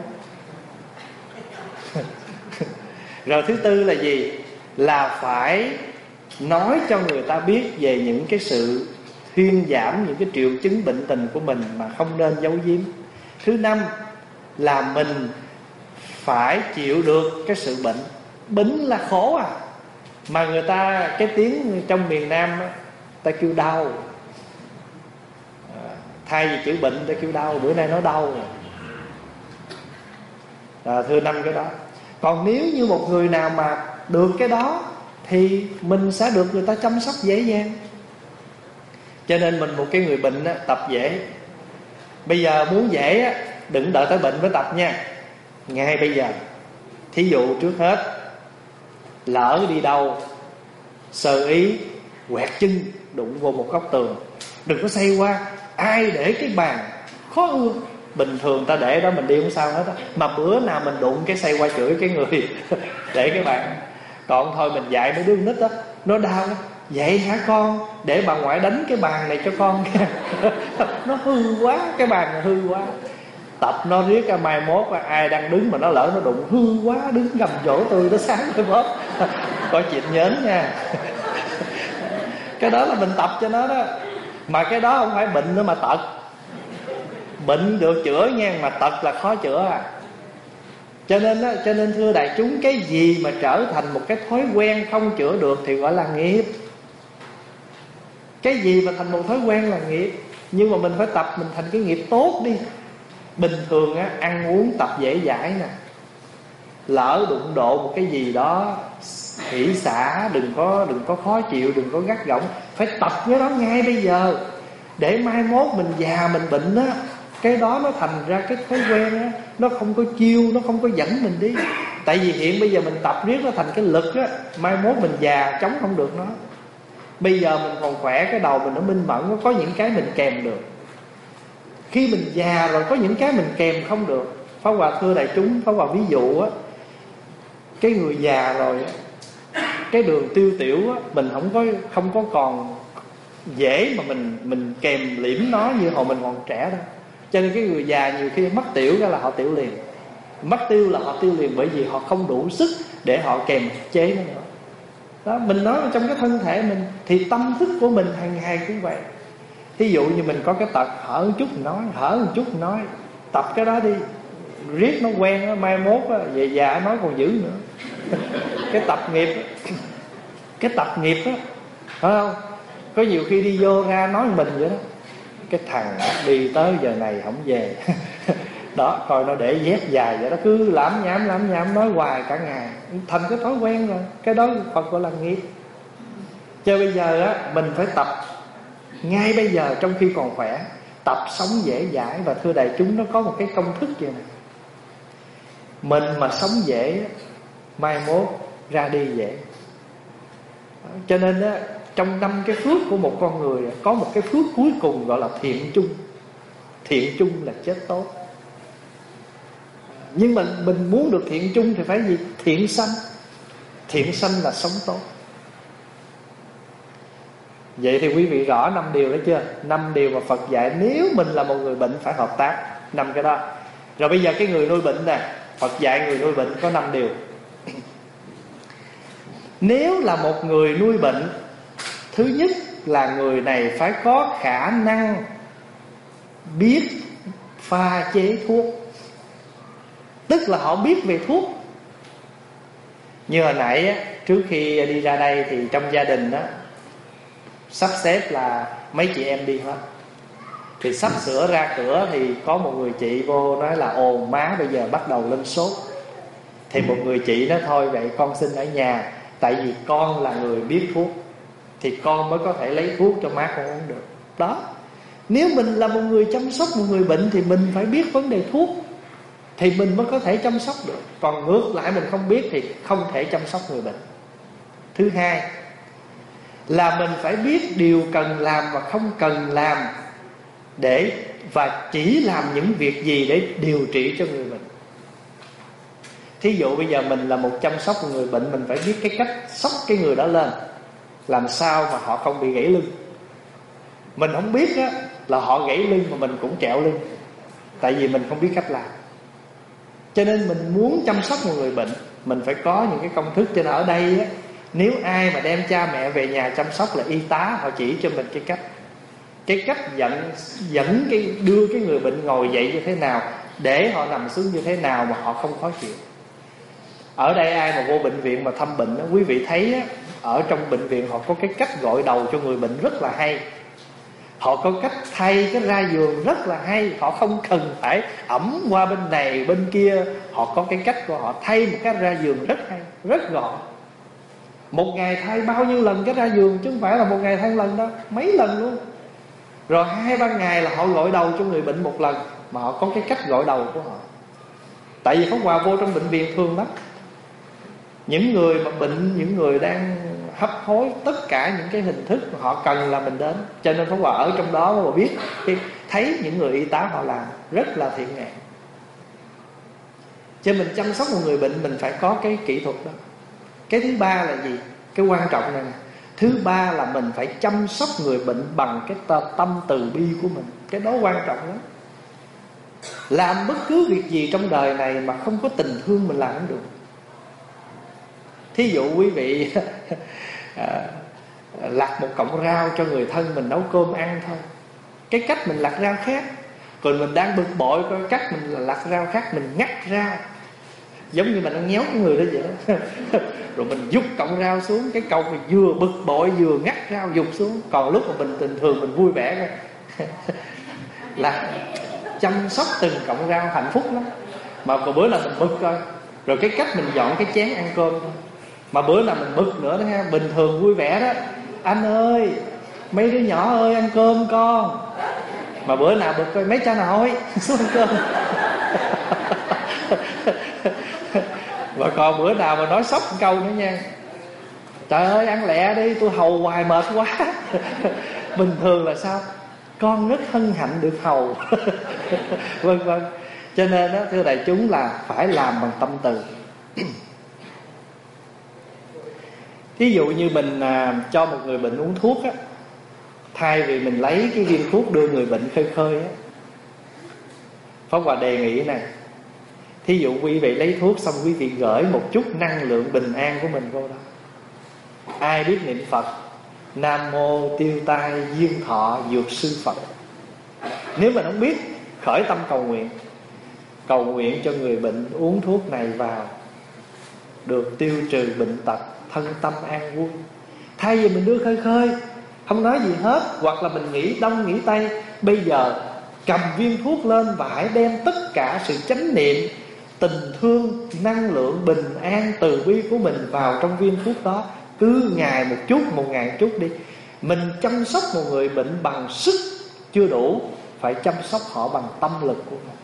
Rồi thứ tư là gì? Là phải nói cho người ta biết về những cái sự thuyên giảm, những cái triệu chứng bệnh tình của mình mà không nên giấu giếm. Thứ năm là mình phải chịu được cái sự bệnh. Bệnh là khổ à. Mà người ta, cái tiếng trong miền Nam ta kêu đau, thay vì chữ bệnh ta kêu đau. Bữa nay nó đau rồi. Thưa 5 cái đó. Còn nếu như một người nào mà được cái đó thì mình sẽ được người ta chăm sóc dễ dàng. Cho nên mình một cái người bệnh tập dễ. Bây giờ muốn dễ đừng đợi tới bệnh mới tập nha, ngay bây giờ. Thí dụ trước hết, lỡ đi đâu sơ ý quẹt chân đụng vô một góc tường, đừng có xoay qua. Ai để cái bàn khó ưa. Bình thường ta để đó mình đi không sao hết á, mà bữa nào mình đụng cái xoay qua chửi cái người để cái bàn. Còn thôi mình dạy mấy đứa nít á, nó đau vậy hả con, để bà ngoại đánh cái bàn này cho con. Nó hư quá, cái bàn này hư quá. Tập nó riết mai mốt ai đang đứng mà nó lỡ nó đụng hư quá, đứng gầm vỗ tôi nó sáng mai mốt có chuyện nhến nha. Cái đó là mình tập cho nó đó. Mà cái đó không phải bệnh nữa mà tật. Bệnh được chữa nha, mà tật là khó chữa à. Cho nên thưa đại chúng, cái gì mà trở thành một cái thói quen không chữa được thì gọi là nghiệp. Cái gì mà thành một thói quen là nghiệp. Nhưng mà mình phải tập mình thành cái nghiệp tốt đi. Bình thường ăn uống tập dễ dãi nè. Lỡ đụng độ một cái gì đó hỷ xả, đừng có khó chịu, đừng có gắt gỏng. Phải tập cái đó ngay bây giờ, để mai mốt mình già mình bệnh á, cái đó nó thành ra cái thói quen á, nó không có chiêu, nó không có dẫn mình đi. Tại vì hiện bây giờ mình tập riết nó thành cái lực á, mai mốt mình già chống không được nó. Bây giờ mình còn khỏe, cái đầu mình nó minh mẫn, nó có những cái mình kèm được. Khi mình già rồi có những cái mình kèm không được. Pháp Hòa thưa đại chúng, Pháp Hòa ví dụ á, Cái người già rồi cái đường tiêu tiểu á, mình không có còn dễ mà mình kèm liễm nó như hồi mình còn trẻ đâu. Cho nên cái người già nhiều khi mất tiểu ra là họ tiểu liền, mất tiêu là họ tiêu liền, bởi vì họ không đủ sức để họ kèm chế nó nữa. Đó, mình nói trong cái thân thể mình thì tâm thức của mình hàng ngày cũng vậy. Thí dụ như mình có cái tật hở một chút nói, hở một chút nói, tập cái đó đi, riết nó quen đó, mai mốt đó, về già nói còn dữ nữa. Cái tập nghiệp, cái tập nghiệp đó, phải không? Có nhiều khi đi vô ra nói mình vậy đó, cái thằng đi tới giờ này không về. Đó, coi nó để dép dài vậy đó, cứ lảm nhảm nói hoài cả ngày, thành cái thói quen rồi. Cái đó Phật gọi là nghiệp. Cho bây giờ á, mình phải tập ngay bây giờ trong khi còn khỏe, tập sống dễ dãi. Và thưa đại chúng, nó có một cái công thức vậy này: mình mà sống dễ, mai mốt ra đi dễ. Cho nên á, trong 5 cái phước của một con người, có một cái phước cuối cùng gọi là thiện chung. Thiện chung là chết tốt. Nhưng mà mình muốn được thiện chung thì phải gì? Thiện sanh. Thiện sanh là sống tốt. Vậy thì quý vị rõ 5 điều đó chưa? 5 điều mà Phật dạy nếu mình là một người bệnh phải hợp tác. 5 cái đó. Rồi bây giờ cái người nuôi bệnh nè, Phật dạy người nuôi bệnh có 5 điều. Nếu là một người nuôi bệnh, thứ nhất là người này phải có khả năng biết pha chế thuốc. Tức là họ biết về thuốc. Như hồi nãy á, trước khi đi ra đây thì trong gia đình á, sắp xếp là mấy chị em đi hết. Thì sắp sửa ra cửa thì có một người chị vô nói là ồ má bây giờ bắt đầu lên sốt. Thì một người chị nói thôi vậy con xin ở nhà, tại vì con là người biết thuốc, thì con mới có thể lấy thuốc cho má con uống được. Đó, nếu mình là một người chăm sóc một người bệnh thì mình phải biết vấn đề thuốc, thì mình mới có thể chăm sóc được. Còn ngược lại mình không biết thì không thể chăm sóc người bệnh. Thứ hai là mình phải biết điều cần làm và không cần làm, và chỉ làm những việc gì để điều trị cho người bệnh. Thí dụ bây giờ mình là một chăm sóc một người bệnh, mình phải biết cái cách xốc cái người đó lên làm sao mà họ không bị gãy lưng. Mình không biết á, là họ gãy lưng mà mình cũng trẹo lưng, tại vì mình không biết cách làm. Cho nên mình muốn chăm sóc một người bệnh, mình phải có những cái công thức. Cho nên ở đây á, nếu ai mà đem cha mẹ về nhà chăm sóc là y tá, họ chỉ cho mình cái cách đưa cái người bệnh ngồi dậy như thế nào, để họ nằm xuống như thế nào mà họ không khó chịu. Ở đây ai mà vô bệnh viện mà thăm bệnh đó, quý vị thấy á, ở trong bệnh viện họ có cái cách gội đầu cho người bệnh rất là hay. Họ có cách thay cái ra giường rất là hay. Họ không cần phải ẩm qua bên này bên kia. Họ có cái cách của họ thay một cái ra giường rất hay, rất gọn. Một ngày thay bao nhiêu lần cái ra giường, chứ không phải là một ngày thay lần đâu, mấy lần luôn. Rồi 2-3 ngày là họ gội đầu cho người bệnh một lần. Mà họ có cái cách gội đầu của họ. Tại vì Pháp Hòa vô trong bệnh viện thường lắm, những người mà bệnh, những người đang hấp hối, tất cả những cái hình thức mà họ cần là mình đến. Cho nên Pháp Hòa ở trong đó mà biết, thấy những người y tá họ làm rất là thiện nghệ. Cho mình chăm sóc một người bệnh mình phải có cái kỹ thuật đó. Cái thứ ba là gì? Cái quan trọng này nè. Thứ ba là mình phải chăm sóc người bệnh bằng cái tâm từ bi của mình. Cái đó quan trọng lắm. Làm bất cứ việc gì trong đời này mà không có tình thương mình làm không được. Thí dụ quý vị lặt một cọng rau cho người thân mình nấu cơm ăn thôi, cái cách mình lặt rau khác. Còn mình đang bực bội, coi cách mình lặt rau khác, mình ngắt rau, giống như mình đang nhéo cái người đó vậy đó. Rồi mình vút cọng rau xuống, cái câu mình vừa bực bội vừa ngắt rau vụt xuống. Còn lúc mà mình bình thường mình vui vẻ là chăm sóc từng cọng rau hạnh phúc lắm. Mà còn bữa nào mình bực coi, rồi cái cách mình dọn cái chén ăn cơm. Mà bữa nào mình bực nữa đó ha, bình thường vui vẻ đó, anh ơi, mấy đứa nhỏ ơi ăn cơm con. Mà bữa nào bực coi, mấy cha nội xuống ăn cơm. Và còn bữa nào mà nói sốc một câu nữa nha, trời ơi ăn lẹ đi, tôi hầu hoài mệt quá. Bình thường là sao? Con rất hân hạnh được hầu. Vân vân. Cho nên đó, thưa đại chúng, là phải làm bằng tâm từ. Ví dụ như mình cho một người bệnh uống thuốc á, thay vì mình lấy cái viên thuốc đưa người bệnh khơi khơi á, Pháp Hòa đề nghị này, thí dụ quý vị lấy thuốc xong quý vị gửi một chút năng lượng bình an của mình vô đó. Ai biết niệm Phật Nam Mô Tiêu Tai Duyên Thọ Dược Sư Phật, nếu mình không biết, khởi tâm cầu nguyện. Cầu nguyện cho người bệnh uống thuốc này vào, được tiêu trừ bệnh tật, thân tâm an vui. Thay vì mình đưa khơi khơi, không nói gì hết, hoặc là mình nghĩ đông nghĩ tây, bây giờ cầm viên thuốc lên và hãy đem tất cả sự chánh niệm, tình thương, năng lượng bình an từ bi của mình vào trong viên thuốc đó. Cứ ngày một chút, một ngày một chút đi. Mình chăm sóc một người bệnh bằng sức chưa đủ, phải chăm sóc họ bằng tâm lực của mình.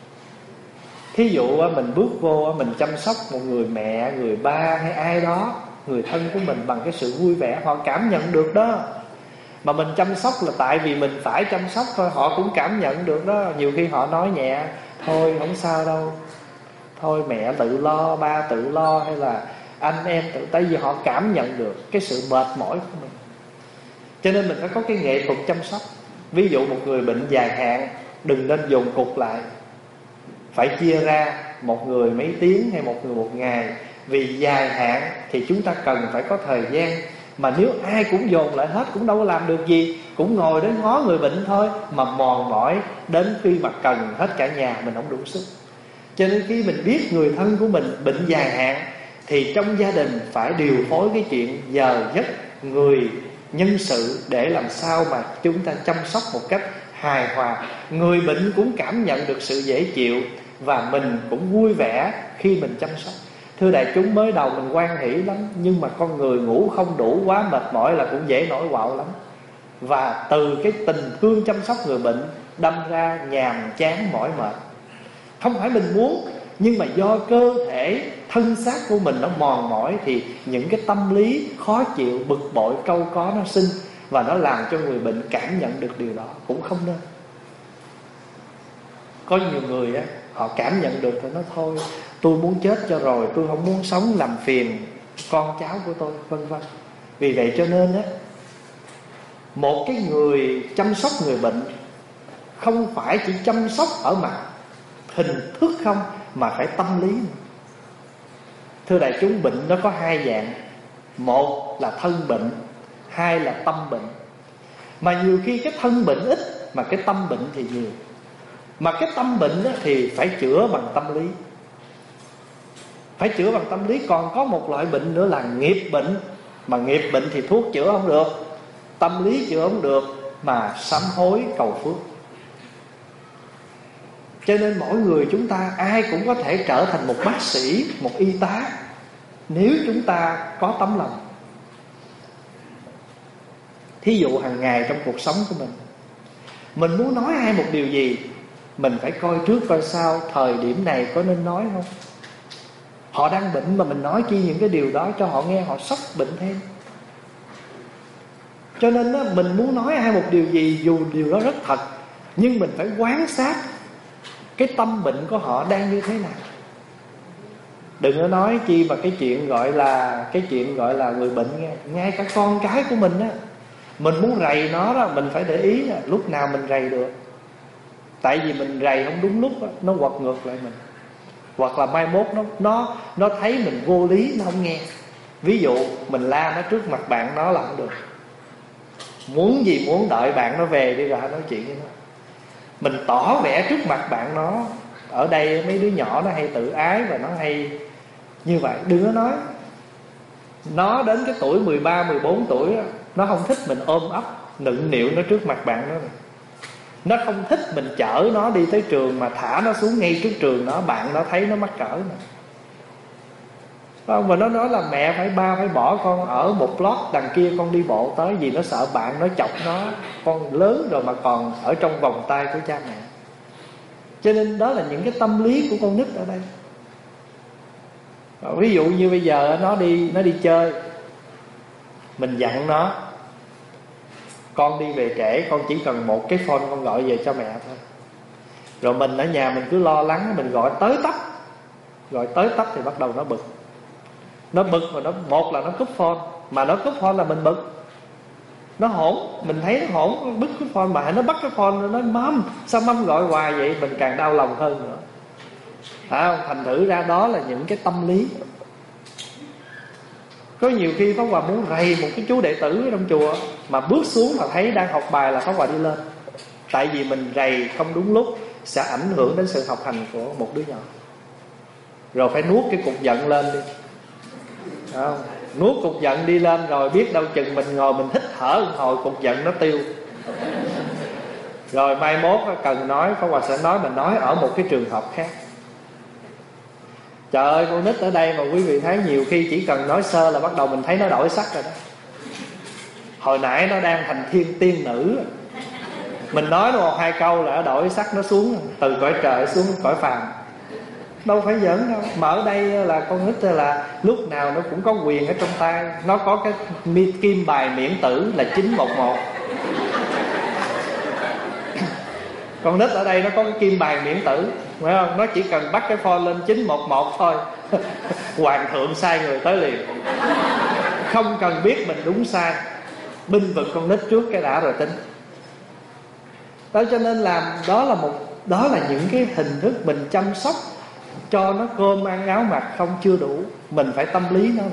Thí dụ mình bước vô, mình chăm sóc một người mẹ, người ba hay ai đó, người thân của mình bằng cái sự vui vẻ, họ cảm nhận được đó. Mà mình chăm sóc là tại vì mình phải chăm sóc thôi, họ cũng cảm nhận được đó. Nhiều khi họ nói nhẹ, thôi không sao đâu, thôi mẹ tự lo, ba tự lo, hay là anh em tự. Tại vì họ cảm nhận được cái sự mệt mỏi của mình. Cho nên mình phải có cái nghệ thuật chăm sóc. Ví dụ một người bệnh dài hạn, đừng nên dồn cục lại, phải chia ra, một người mấy tiếng hay một người một ngày. Vì dài hạn thì chúng ta cần phải có thời gian. Mà nếu ai cũng dồn lại hết cũng đâu có làm được gì, cũng ngồi đến ngó người bệnh thôi, mà mòn mỏi đến khi mà cần hết cả nhà mình không đủ sức. Cho nên khi mình biết người thân của mình bệnh dài hạn, thì trong gia đình phải điều phối cái chuyện giờ giấc, người, nhân sự, để làm sao mà chúng ta chăm sóc một cách hài hòa. Người bệnh cũng cảm nhận được sự dễ chịu, và mình cũng vui vẻ khi mình chăm sóc. Thưa đại chúng, mới đầu mình hoan hỷ lắm, nhưng mà con người ngủ không đủ, quá mệt mỏi là cũng dễ nổi quạo lắm. Và từ cái tình thương chăm sóc người bệnh đâm ra nhàm chán mỏi mệt. Không phải mình muốn, nhưng mà do cơ thể thân xác của mình nó mòn mỏi, thì những cái tâm lý khó chịu, bực bội, cau có nó sinh, và nó làm cho người bệnh cảm nhận được điều đó. Cũng không nên. Có nhiều người á, họ cảm nhận được thì nói thôi, tôi muốn chết cho rồi, tôi không muốn sống làm phiền con cháu của tôi, vân vân. Vì vậy cho nên á, một cái người chăm sóc người bệnh không phải chỉ chăm sóc ở mặt hình thức không, mà phải tâm lý. Thưa đại chúng, bệnh nó có hai dạng. Một là thân bệnh, hai là tâm bệnh. Mà nhiều khi cái thân bệnh ít, mà cái tâm bệnh thì nhiều. Mà cái tâm bệnh thì phải chữa bằng tâm lý. Phải chữa bằng tâm lý. Còn có một loại bệnh nữa là nghiệp bệnh. Mà nghiệp bệnh thì thuốc chữa không được, tâm lý chữa không được, mà sám hối cầu phước. Cho nên mỗi người chúng ta ai cũng có thể trở thành một bác sĩ, một y tá, nếu chúng ta có tấm lòng. Thí dụ hàng ngày trong cuộc sống của mình muốn nói ai một điều gì, mình phải coi trước coi sau, thời điểm này có nên nói không. Họ đang bệnh mà mình nói chi những cái điều đó cho họ nghe, họ sốc bệnh thêm. Cho nên đó, mình muốn nói ai một điều gì, dù điều đó rất thật, nhưng mình phải quan sát cái tâm bệnh của họ đang như thế nào. Đừng có nói chi mà cái chuyện gọi là người bệnh nghe. Ngay cả con cái của mình á, mình muốn rầy nó đó, mình phải để ý là lúc nào mình rầy được. Tại vì mình rầy không đúng lúc đó, nó quật ngược lại mình. Hoặc là mai mốt nó thấy mình vô lý, nó không nghe. Ví dụ mình la nó trước mặt bạn nó là không được. Muốn gì muốn đợi bạn nó về đi rồi nói chuyện với nó. Mình tỏ vẻ trước mặt bạn nó. Ở đây mấy đứa nhỏ nó hay tự ái và nó hay như vậy. Đừng có nói. Nó đến cái tuổi 13, 14 tuổi đó, nó không thích mình ôm ấp nựng nịu nó trước mặt bạn nó. Nó không thích mình chở nó đi tới trường mà thả nó xuống ngay trước trường nó, bạn nó thấy nó mắc cỡ mà. Và nó nói là mẹ phải bỏ con ở một block đằng kia, con đi bộ tới, vì nó sợ bạn nó chọc nó. Con lớn rồi mà còn ở trong vòng tay của cha mẹ. Cho nên đó là những cái tâm lý của con nít ở đây. Ví dụ như bây giờ nó đi chơi, mình dặn nó, con đi về trễ, con chỉ cần một cái phone con gọi về cho mẹ thôi. Rồi mình ở nhà mình cứ lo lắng, mình gọi tới tấp thì bắt đầu nó bực. Nó bực mà một là nó cúp phone, mà nó cúp phone là mình bực. Nó hỗn, mình thấy nó hỗn, nó bứt cái phone, mà nó bắt cái phone, nó mâm, sao mâm gọi hoài vậy, mình càng đau lòng hơn nữa. Thành thử ra đó là những cái tâm lý. Có nhiều khi Pháp Hòa muốn rầy một cái chú đệ tử ở trong chùa, mà bước xuống mà thấy đang học bài là Pháp Hòa đi lên. Tại vì mình rầy không đúng lúc sẽ ảnh hưởng đến sự học hành của một đứa nhỏ. Rồi phải nuốt cái cục giận lên đi, nuốt cục giận đi lên, rồi biết đâu chừng mình ngồi mình hít thở một hồi cục giận nó tiêu. Rồi mai mốt cần nói, Pháp Hòa sẽ nói, mình nói ở một cái trường hợp khác. Trời ơi, con nít ở đây mà quý vị thấy nhiều khi chỉ cần nói sơ là bắt đầu mình thấy nó đổi sắc rồi đó. Hồi nãy nó đang thành thiên tiên nữ, mình nói nó 1-2 câu là nó đổi sắc, nó xuống từ cõi trời xuống cõi phàm. Đâu phải giỡn đâu. Mà ở đây là con nít là lúc nào nó cũng có quyền ở trong tay. Nó có cái kim bài miễn tử là 911. Con nít ở đây nó có cái kim bài miễn tử, phải không? Nó chỉ cần bắt cái phone lên 911 thôi hoàng thượng sai người tới liền. Không cần biết mình đúng sai, binh vực con nít trước cái đã rồi tính. Đó, cho nên đó là những cái hình thức mình chăm sóc cho nó cơm ăn áo mặc không chưa đủ. Mình phải tâm lý nó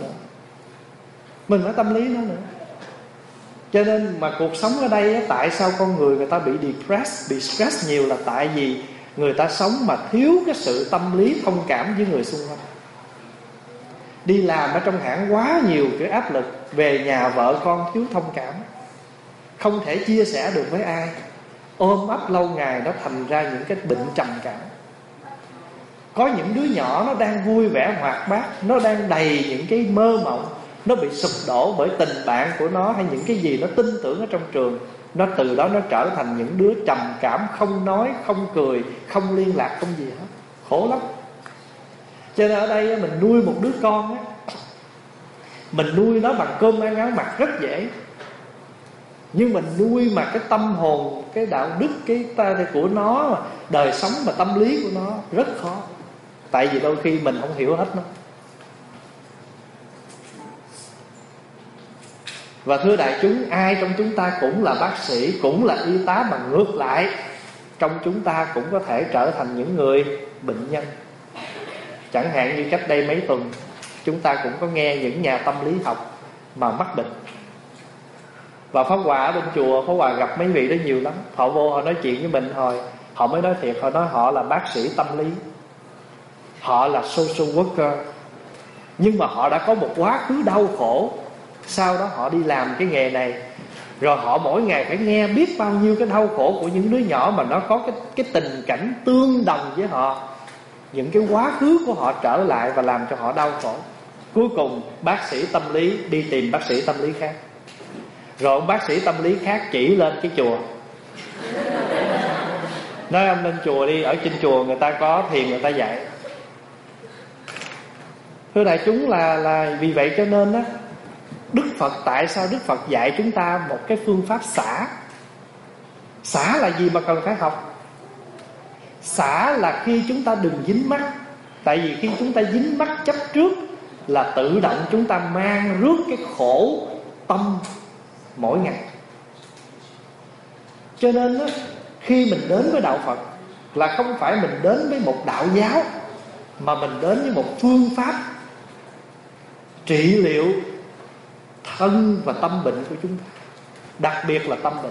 nữa. Cho nên mà cuộc sống ở đây tại sao con người ta bị depressed, bị stress nhiều, là tại vì người ta sống mà thiếu cái sự tâm lý thông cảm với người xung quanh. Đi làm ở trong hãng quá nhiều cái áp lực, về nhà vợ con thiếu thông cảm, không thể chia sẻ được với ai, ôm ấp lâu ngày nó thành ra những cái bệnh trầm cảm. Có những đứa nhỏ nó đang vui vẻ hoạt bát, nó đang đầy những cái mơ mộng, nó bị sụp đổ bởi tình bạn của nó hay những cái gì nó tin tưởng ở trong trường. Nó từ đó nó trở thành những đứa trầm cảm, không nói, không cười, không liên lạc, không gì hết. Khổ lắm. Cho nên ở đây mình nuôi một đứa con á, mình nuôi nó bằng cơm ăn áo mặc rất dễ. Nhưng mình nuôi mà cái tâm hồn, cái đạo đức, cái của nó, đời sống và tâm lý của nó rất khó. Tại vì đôi khi mình không hiểu hết nó. Và thưa đại chúng, ai trong chúng ta cũng là bác sĩ, cũng là y tá, mà ngược lại trong chúng ta cũng có thể trở thành những người bệnh nhân. Chẳng hạn như cách đây mấy tuần chúng ta cũng có nghe những nhà tâm lý học mà mắc bệnh. Và Pháp Hòa ở bên chùa, Pháp Hòa gặp mấy vị đó nhiều lắm. Họ vô họ nói chuyện với mình hồi, họ mới nói thiệt, họ nói họ là bác sĩ tâm lý, họ là social worker, nhưng mà họ đã có một quá khứ đau khổ. Sau đó họ đi làm cái nghề này, rồi họ mỗi ngày phải nghe biết bao nhiêu cái đau khổ của những đứa nhỏ mà nó có cái tình cảnh tương đồng với họ. Những cái quá khứ của họ trở lại và làm cho họ đau khổ. Cuối cùng bác sĩ tâm lý đi tìm bác sĩ tâm lý khác, rồi ông bác sĩ tâm lý khác chỉ lên cái chùa, nói ông lên chùa đi, ở trên chùa người ta có thiền, người ta dạy. Thưa đại chúng, là vì vậy cho nên á, Đức Phật, tại sao Đức Phật dạy chúng ta một cái phương pháp xả? Xả là gì mà cần phải học? Xả là khi chúng ta đừng dính mắc. Tại vì khi chúng ta dính mắc chấp trước là tự động chúng ta mang rước cái khổ tâm mỗi ngày. Cho nên á, khi mình đến với đạo Phật là không phải mình đến với một đạo giáo, mà mình đến với một phương pháp trị liệu thân và tâm bệnh của chúng ta, đặc biệt là tâm bệnh.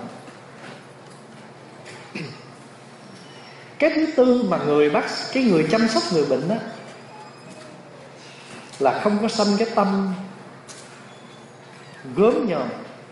Cái thứ tư mà cái người chăm sóc người bệnh đó là không có sanh cái tâm gớm nhòm.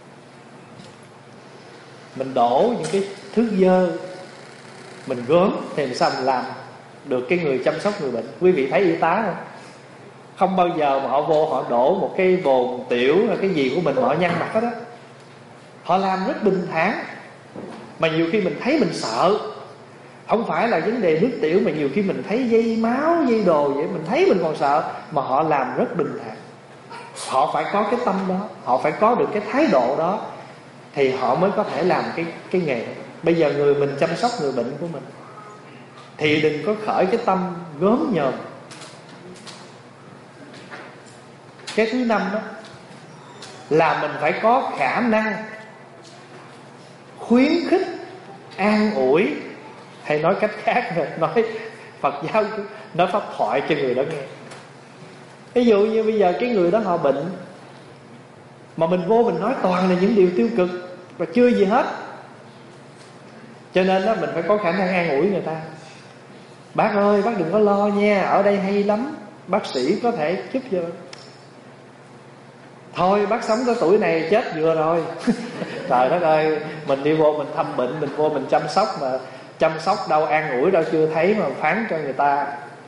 Mình đổ những cái thứ dơ, mình gớm thì làm sao mình làm được cái người chăm sóc người bệnh? Quý vị thấy y tá không? Không bao giờ mà họ vô họ đổ một cái bồn tiểu hay cái gì của mình họ nhăn mặt hết đó. Họ làm rất bình thản, mà nhiều khi mình thấy mình sợ. Không phải là vấn đề nước tiểu, mà nhiều khi mình thấy dây máu, dây đồ vậy, mình thấy mình còn sợ. Mà họ làm rất bình thản. Họ phải có cái tâm đó, họ phải có được cái thái độ đó, thì họ mới có thể làm cái nghề đó. Bây giờ mình chăm sóc người bệnh của mình thì đừng có khởi cái tâm gớm nhòm. Cái thứ năm đó là mình phải có khả năng khuyến khích, an ủi, hay nói cách khác là nói Phật giáo nói pháp thoại cho người đó nghe. Ví dụ như bây giờ cái người đó họ bệnh, mà mình vô mình nói toàn là những điều tiêu cực và chưa gì hết, cho nên đó mình phải có khả năng an ủi người ta. Bác ơi, bác đừng có lo nha, ở đây hay lắm, bác sĩ có thể giúp cho. Thôi bác sống tới tuổi này chết vừa rồi. Trời đất ơi, mình đi vô mình thăm bệnh, mình vô mình chăm sóc, mà chăm sóc đâu, an ủi đâu chưa thấy mà phán cho người ta.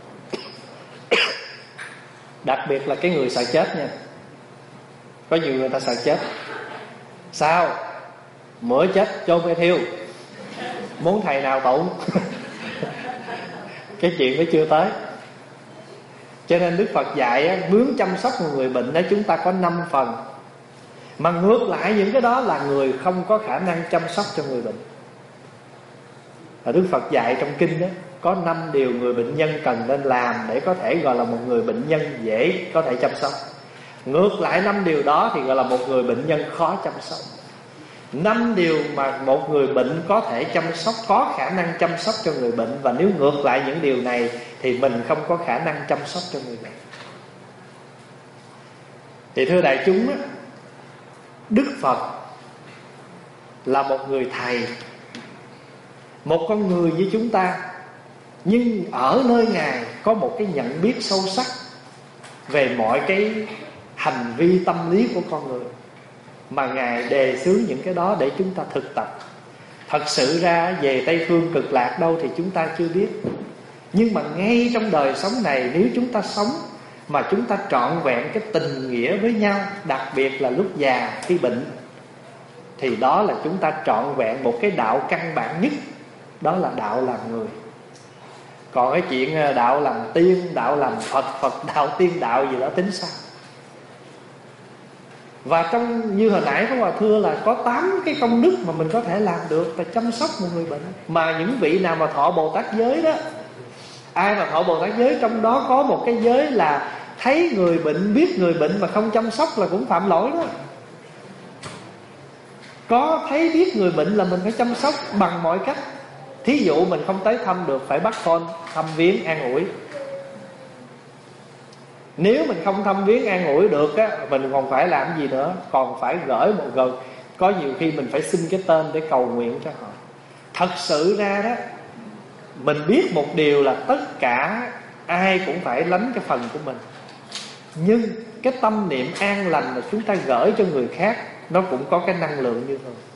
Đặc biệt là cái người sợ chết nha. Có nhiều người ta sợ chết. Sao? Mới chết chôn phải thiêu, muốn thầy nào tụng. Cái chuyện đó chưa tới. Cho nên Đức Phật dạy á, hướng chăm sóc một người bệnh đó chúng ta có 5 phần. Mà ngược lại những cái đó là người không có khả năng chăm sóc cho người bệnh. Và Đức Phật dạy trong kinh đó, có 5 điều người bệnh nhân cần nên làm để có thể gọi là một người bệnh nhân dễ có thể chăm sóc. Ngược lại 5 điều đó thì gọi là một người bệnh nhân khó chăm sóc. 5 điều mà một người bệnh có thể chăm sóc, có khả năng chăm sóc cho người bệnh. Và nếu ngược lại những điều này thì mình không có khả năng chăm sóc cho người bệnh. Thì thưa đại chúng á, Đức Phật là một người thầy, một con người với chúng ta, nhưng ở nơi Ngài có một cái nhận biết sâu sắc về mọi cái hành vi tâm lý của con người, mà Ngài đề xướng những cái đó để chúng ta thực tập. Thật sự ra về Tây Phương Cực Lạc đâu thì chúng ta chưa biết. Nhưng mà ngay trong đời sống này, nếu chúng ta sống mà chúng ta trọn vẹn cái tình nghĩa với nhau, đặc biệt là lúc già khi bệnh, thì đó là chúng ta trọn vẹn một cái đạo căn bản nhất. Đó là đạo làm người. Còn cái chuyện đạo làm tiên, đạo làm Phật, Phật đạo, tiên đạo gì đó tính sao. Và trong như hồi nãy có Hòa thưa là có 8 cái công đức mà mình có thể làm được là chăm sóc một người bệnh. Mà những vị nào mà thọ Bồ Tát giới đó, ai mà thọ Bồ Tát giới, trong đó có một cái giới là thấy người bệnh, biết người bệnh mà không chăm sóc là cũng phạm lỗi đó. Có thấy biết người bệnh là mình phải chăm sóc bằng mọi cách. Thí dụ mình không tới thăm được, phải bắt phone thăm viếng an ủi. Nếu mình không thăm viếng an ủi được á, mình còn phải làm gì nữa? Còn phải gửi một gần. Có nhiều khi mình phải xin cái tên để cầu nguyện cho họ. Thật sự ra đó, mình biết một điều là tất cả ai cũng phải lánh cái phần của mình. Nhưng cái tâm niệm an lành mà chúng ta gửi cho người khác, nó cũng có cái năng lượng như thường.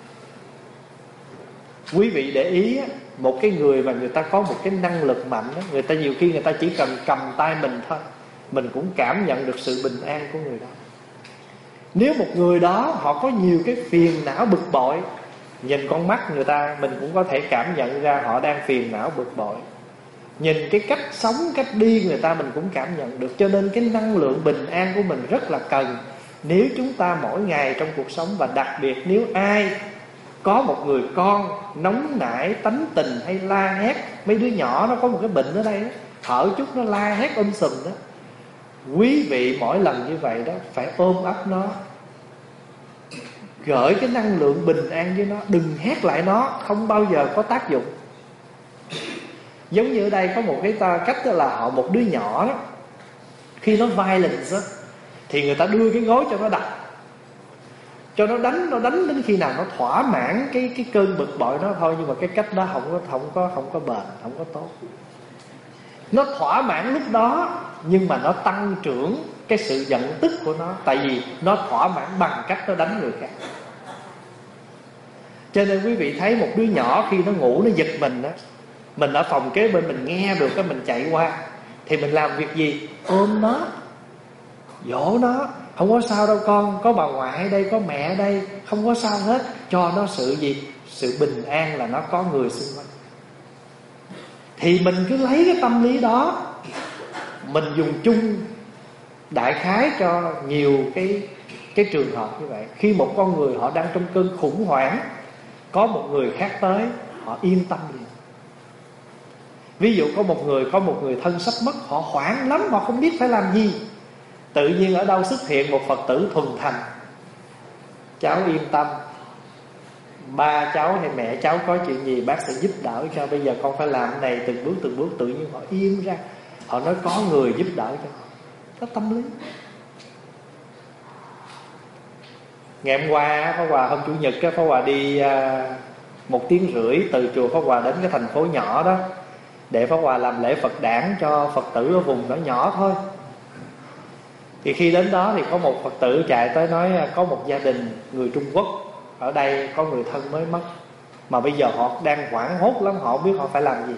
Quý vị để ý, một cái người mà người ta có một cái năng lực mạnh, người ta nhiều khi người ta chỉ cần cầm tay mình thôi, mình cũng cảm nhận được sự bình an của người đó. Nếu một người đó họ có nhiều cái phiền não bực bội, nhìn con mắt người ta mình cũng có thể cảm nhận ra họ đang phiền não bực bội. Nhìn cái cách sống, cách đi người ta mình cũng cảm nhận được. Cho nên cái năng lượng bình an của mình rất là cần. Nếu chúng ta mỗi ngày trong cuộc sống, và đặc biệt nếu ai có một người con nóng nảy, tánh tình hay la hét. Mấy đứa nhỏ nó có một cái bệnh ở đây đó, thở chút nó la hét sùm đó. Quý vị mỗi lần như vậy đó phải ôm ấp nó, gửi cái năng lượng bình an với nó. Đừng hét lại nó, không bao giờ có tác dụng. Giống như ở đây có một cái cách đó là họ một đứa nhỏ đó, khi nó violence đó, thì người ta đưa cái gối cho nó đập, cho nó đánh đến khi nào nó thỏa mãn cái cơn bực bội nó thôi. Nhưng mà cái cách đó không có bền, không có tốt. Nó thỏa mãn lúc đó, nhưng mà nó tăng trưởng cái sự giận tức của nó, tại vì nó thỏa mãn bằng cách nó đánh người khác. Cho nên quý vị thấy một đứa nhỏ khi nó ngủ nó giật mình đó, mình ở phòng kế bên mình nghe được cái mình chạy qua, thì mình làm việc gì? Ôm nó, dỗ nó. Không có sao đâu con, có bà ngoại ở đây, có mẹ ở đây, không có sao hết. Cho nó sự gì? Sự bình an là nó có người xung quanh. Thì mình cứ lấy cái tâm lý đó, mình dùng chung đại khái cho nhiều cái trường hợp như vậy. Khi một con người họ đang trong cơn khủng hoảng, có một người khác tới, họ yên tâm liền. Ví dụ có một người thân sắp mất, họ hoảng lắm, họ không biết phải làm gì. Tự nhiên ở đâu xuất hiện một Phật tử thuần thành, cháu yên tâm, ba cháu hay mẹ cháu có chuyện gì bác sẽ giúp đỡ cho. Bây giờ con phải làm cái này từng bước tự nhiên họ yên ra. Họ nói có người giúp đỡ cho họ. Có tâm lý. Ngày hôm qua Pháp Hòa, hôm Chủ nhật Pháp Hòa đi 1 tiếng rưỡi từ chùa Pháp Hòa đến cái thành phố nhỏ đó để Pháp Hòa làm lễ Phật đản cho Phật tử ở vùng đó nhỏ thôi. Thì khi đến đó thì có một Phật tử chạy tới nói có một gia đình người Trung Quốc ở đây có người thân mới mất, mà bây giờ họ đang hoảng hốt lắm, họ không biết họ phải làm gì.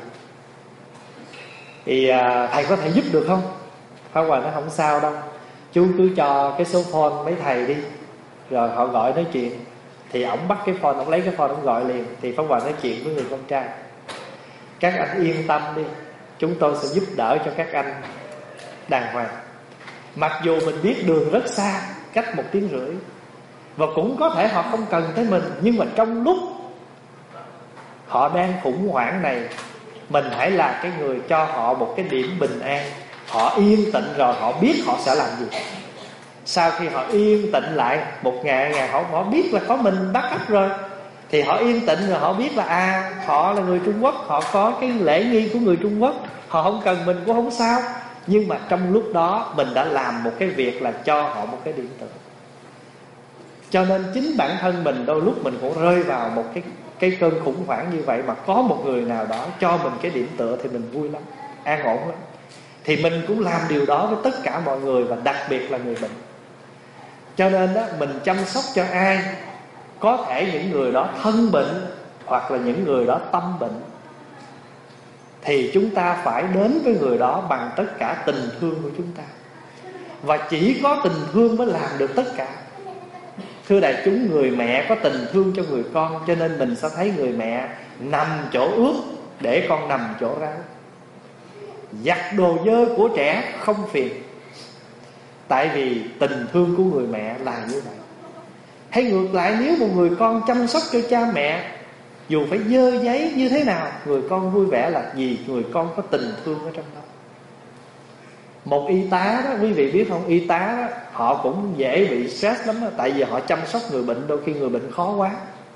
Thì thầy có thể giúp được không? Pháp Hòa nói không sao đâu, chú cứ cho cái số phone mấy thầy đi, rồi họ gọi nói chuyện. Thì ổng bắt cái phone, ổng lấy cái phone ổng gọi liền. Thì Pháp Hòa nói chuyện với người con trai: các anh yên tâm đi, chúng tôi sẽ giúp đỡ cho các anh đàng hoàng. Mặc dù mình biết đường rất xa, cách 1 tiếng rưỡi, và cũng có thể họ không cần tới mình, nhưng mà trong lúc họ đang khủng hoảng này, mình hãy là cái người cho họ một cái điểm bình an. Họ yên tĩnh rồi họ biết họ sẽ làm gì. Sau khi họ yên tĩnh lại một ngày họ biết là có mình bắt ấp rồi, thì họ yên tĩnh rồi họ biết là họ là người Trung Quốc, họ có cái lễ nghi của người Trung Quốc, họ không cần mình cũng không sao. Nhưng mà trong lúc đó mình đã làm một cái việc là cho họ một cái điểm tựa. Cho nên chính bản thân mình đôi lúc mình cũng rơi vào một cái cơn khủng hoảng như vậy, mà có một người nào đó cho mình cái điểm tựa thì mình vui lắm, an ổn lắm. Thì mình cũng làm điều đó với tất cả mọi người, và đặc biệt là người bệnh. Cho nên đó, mình chăm sóc cho ai, có thể những người đó thân bệnh hoặc là những người đó tâm bệnh, thì chúng ta phải đến với người đó bằng tất cả tình thương của chúng ta. Và chỉ có tình thương mới làm được tất cả. Thưa đại chúng, người mẹ có tình thương cho người con, cho nên mình sẽ thấy người mẹ nằm chỗ ướt để con nằm chỗ ráo, giặt đồ dơ của trẻ không phiền. Tại vì tình thương của người mẹ là như vậy. Hay ngược lại, nếu một người con chăm sóc cho cha mẹ, dù phải dơ giấy như thế nào, người con vui vẻ là vì người con có tình thương ở trong đó. Một y tá đó, quý vị biết không, y tá đó, họ cũng dễ bị stress lắm đó, tại vì họ chăm sóc người bệnh, đôi khi người bệnh khó quá.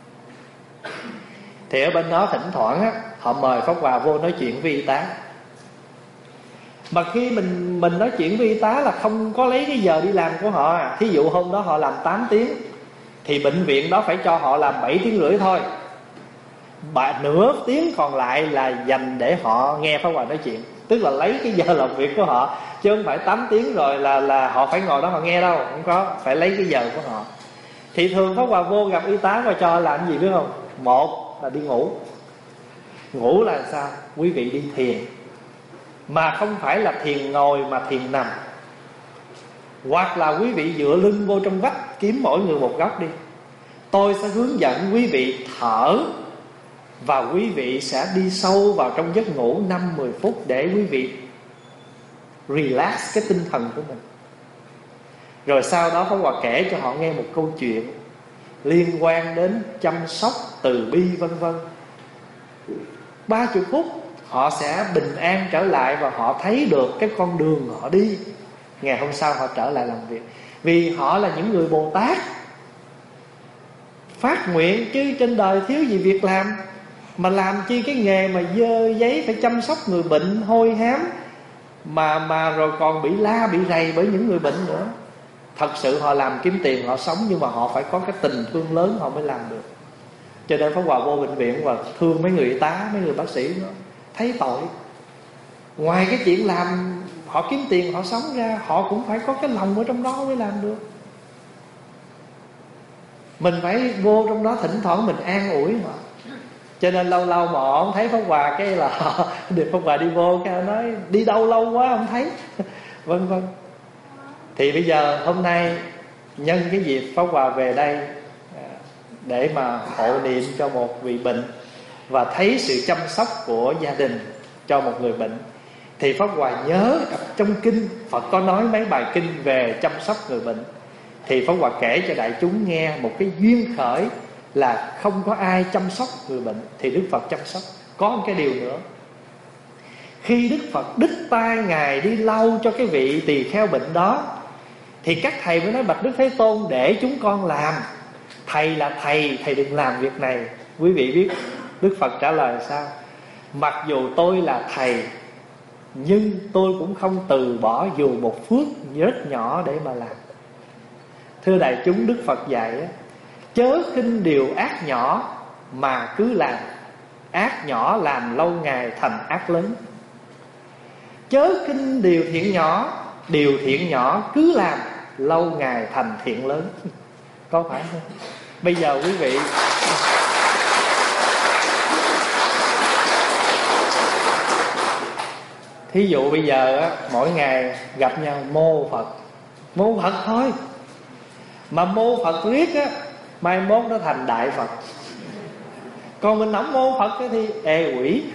Thì ở bên đó thỉnh thoảng á, họ mời Pháp Hòa vô nói chuyện với y tá. Mà khi mình nói chuyện với y tá là không có lấy cái giờ đi làm của họ. Thí dụ hôm đó họ làm 8 tiếng, thì bệnh viện đó phải cho họ làm 7 tiếng rưỡi thôi. Nửa tiếng còn lại là dành để họ nghe Pháp Hòa nói chuyện. Tức là lấy cái giờ làm việc của họ, chứ không phải 8 tiếng rồi là họ phải ngồi đó họ nghe đâu. Không có, phải lấy cái giờ của họ. Thì thường Pháp Hòa vô gặp y tá và cho làm gì biết không? Một là đi ngủ. Ngủ là sao? Quý vị đi thiền, mà không phải là thiền ngồi mà thiền nằm. Hoặc là quý vị dựa lưng vô trong vách, kiếm mỗi người một góc đi. Tôi sẽ hướng dẫn quý vị thở, và quý vị sẽ đi sâu vào trong giấc ngủ 5-10 phút để quý vị relax cái tinh thần của mình. Rồi sau đó Pháp Hòa kể cho họ nghe một câu chuyện liên quan đến chăm sóc, từ bi vân vân. 30 phút họ sẽ bình an trở lại, và họ thấy được cái con đường họ đi. Ngày hôm sau họ trở lại làm việc. Vì họ là những người Bồ Tát, phát nguyện chứ trên đời thiếu gì việc làm. Mà làm chi cái nghề mà dơ giấy, phải chăm sóc người bệnh hôi hám, mà rồi còn bị la bị rầy bởi những người bệnh nữa. Thật sự họ làm kiếm tiền họ sống, nhưng mà họ phải có cái tình thương lớn họ mới làm được. Cho nên Pháp Hòa vô bệnh viện và thương mấy người y tá, mấy người bác sĩ đó, thấy tội. Ngoài cái chuyện làm họ kiếm tiền họ sống ra, họ cũng phải có cái lòng ở trong đó mới làm được. Mình phải vô trong đó thỉnh thoảng mình an ủi họ. Cho nên lâu lâu mà họ không thấy Pháp Hòa, cái là họ được Pháp Hòa đi vô, cái nói đi đâu lâu quá không thấy vân vân. Thì bây giờ hôm nay nhân cái dịp Pháp Hòa về đây để mà hộ niệm cho một vị bệnh, và thấy sự chăm sóc của gia đình cho một người bệnh, thì Pháp Hòa nhớ trong kinh Phật có nói mấy bài kinh về chăm sóc người bệnh. Thì Pháp Hòa kể cho đại chúng nghe một cái duyên khởi là không có ai chăm sóc người bệnh thì Đức Phật chăm sóc. Có một cái điều nữa, khi Đức Phật đích tay Ngài đi lau cho cái vị tỳ kheo bệnh đó, thì các thầy mới nói bạch Đức Thế Tôn, để chúng con làm. thầy là thầy, thầy đừng làm việc này. Quý vị biết Đức Phật trả lời sao? Mặc dù tôi là thầy, nhưng tôi cũng không từ bỏ dù một phước rất nhỏ để mà làm. Thưa đại chúng, Đức Phật dạy chớ khinh điều ác nhỏ mà cứ làm. Ác nhỏ làm lâu ngày thành ác lớn. Chớ khinh điều thiện nhỏ, điều thiện nhỏ cứ làm, lâu ngày thành thiện lớn. Có phải không? Bây giờ quý vị, thí dụ bây giờ á, mỗi ngày gặp nhau mô Phật, mô Phật thôi. Mà mô Phật riết á, mai mốt nó thành Đại Phật. Còn mình nắm mô Phật thì ê quỷ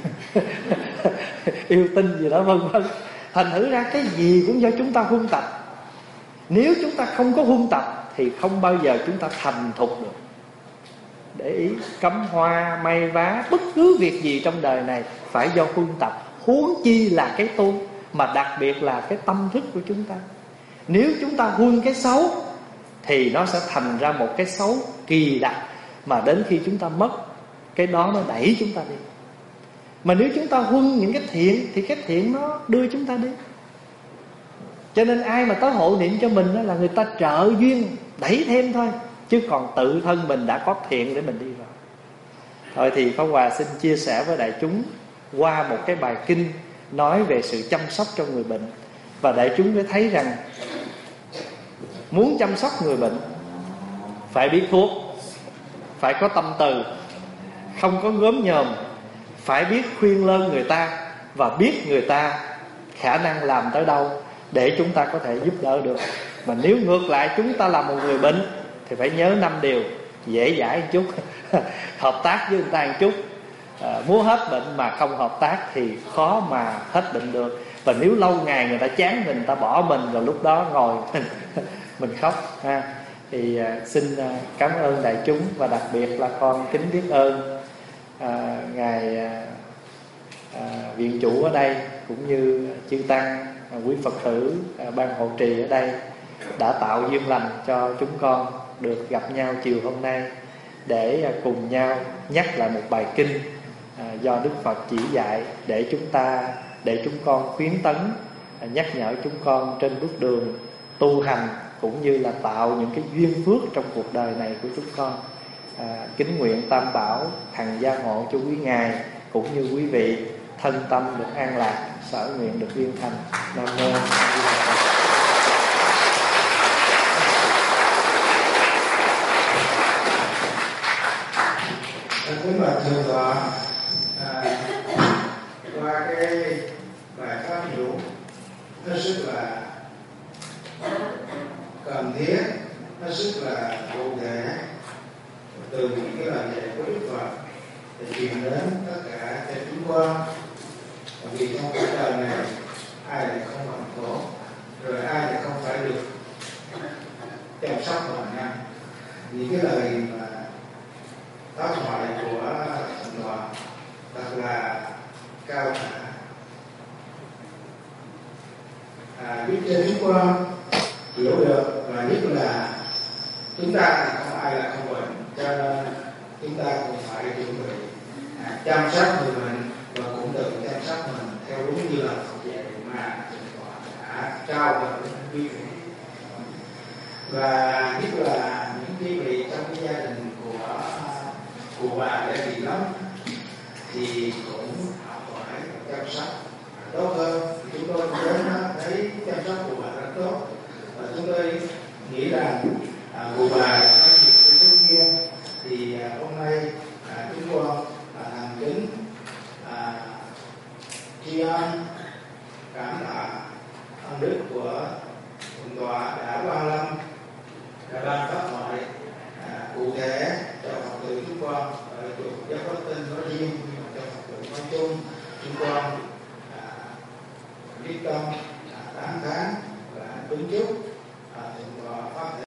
yêu tinh gì đó vân vân. Thành thử ra cái gì cũng do chúng ta huân tập. Nếu chúng ta không có huân tập thì không bao giờ chúng ta thành thục được. Để ý, cắm hoa, may vá, bất cứ việc gì trong đời này phải do huân tập. Huống chi là cái tu, mà đặc biệt là cái tâm thức của chúng ta. Nếu chúng ta huân cái xấu thì nó sẽ thành ra một cái xấu kỳ đặc, mà đến khi chúng ta mất, cái đó nó đẩy chúng ta đi. Mà nếu chúng ta huân những cái thiện thì cái thiện nó đưa chúng ta đi. Cho nên ai mà tới hộ niệm cho mình đó là người ta trợ duyên đẩy thêm thôi, chứ còn tự thân mình đã có thiện để mình đi rồi. Thôi thì Pháp Hòa xin chia sẻ với đại chúng qua một cái bài kinh nói về sự chăm sóc cho người bệnh. Và đại chúng mới thấy rằng muốn chăm sóc người bệnh phải biết thuốc, phải có tâm từ, không có gớm nhòm, phải biết khuyên lơn người ta và biết người ta khả năng làm tới đâu để chúng ta có thể giúp đỡ được. Mà nếu ngược lại chúng ta là một người bệnh thì phải nhớ 5 điều, dễ dãi một chút hợp tác với người ta một chút. Muốn hết bệnh mà không hợp tác thì khó mà hết bệnh được. Và nếu lâu ngày người ta chán mình, ta bỏ mình, rồi lúc đó ngồi mình khóc ha. Thì xin cảm ơn đại chúng, và đặc biệt là con kính biết ơn ngài viện chủ ở đây, cũng như chư tăng, quý Phật tử ban hộ trì ở đây đã tạo duyên lành cho chúng con được gặp nhau chiều hôm nay để cùng nhau nhắc lại một bài kinh do Đức Phật chỉ dạy để chúng con khuyến tấn, nhắc nhở chúng con trên bước đường tu hành, cũng như là tạo những cái duyên phước trong cuộc đời này của chúng con. Kính nguyện Tam Bảo hằng gia hộ cho quý ngài cũng như quý vị thân tâm được an lạc, sở nguyện được viên thành. Nam mô A Di Đà Phật. Kính bạch thượng tọa, qua cái bài pháp hiệu hết sức là cần thiết, hết sức là cụ thể, từ những cái lời dạy của Đức Phật để truyền đến tất cả cho chúng con. Vì trong cuộc đời này ai lại không bằng khổ, rồi ai lại không phải được chăm sóc mình nha. Những cái lời mà tác thoại của Thượng Tọa thật là cao cả, giúp cho chúng con hiểu được, và nhất là chúng ta thì không ai là không bệnh, cho nên chúng ta cũng phải chuẩn bị chăm sóc người mình và cũng tự chăm sóc mình theo đúng như là Phật dạy mà Thượng Tọa đã trao cho quý vị. Và nhất là những quý vị trong cái gia đình của cụ bà để bị lắm thì cũng học hỏi chăm sóc tốt hơn. Chúng tôi đến thấy chăm sóc cụ bà rất tốt, và chúng tôi nghĩ rằng cụ bà có nhiều cái phước duyên, thì hôm nay chúng con thành kính tri ân cảm tạ ân đức của Thượng Tọa đã ban lâm, đã ban pháp thoại cụ thể cho Phật tử chúng con ở chùa Giác Bất Tinh.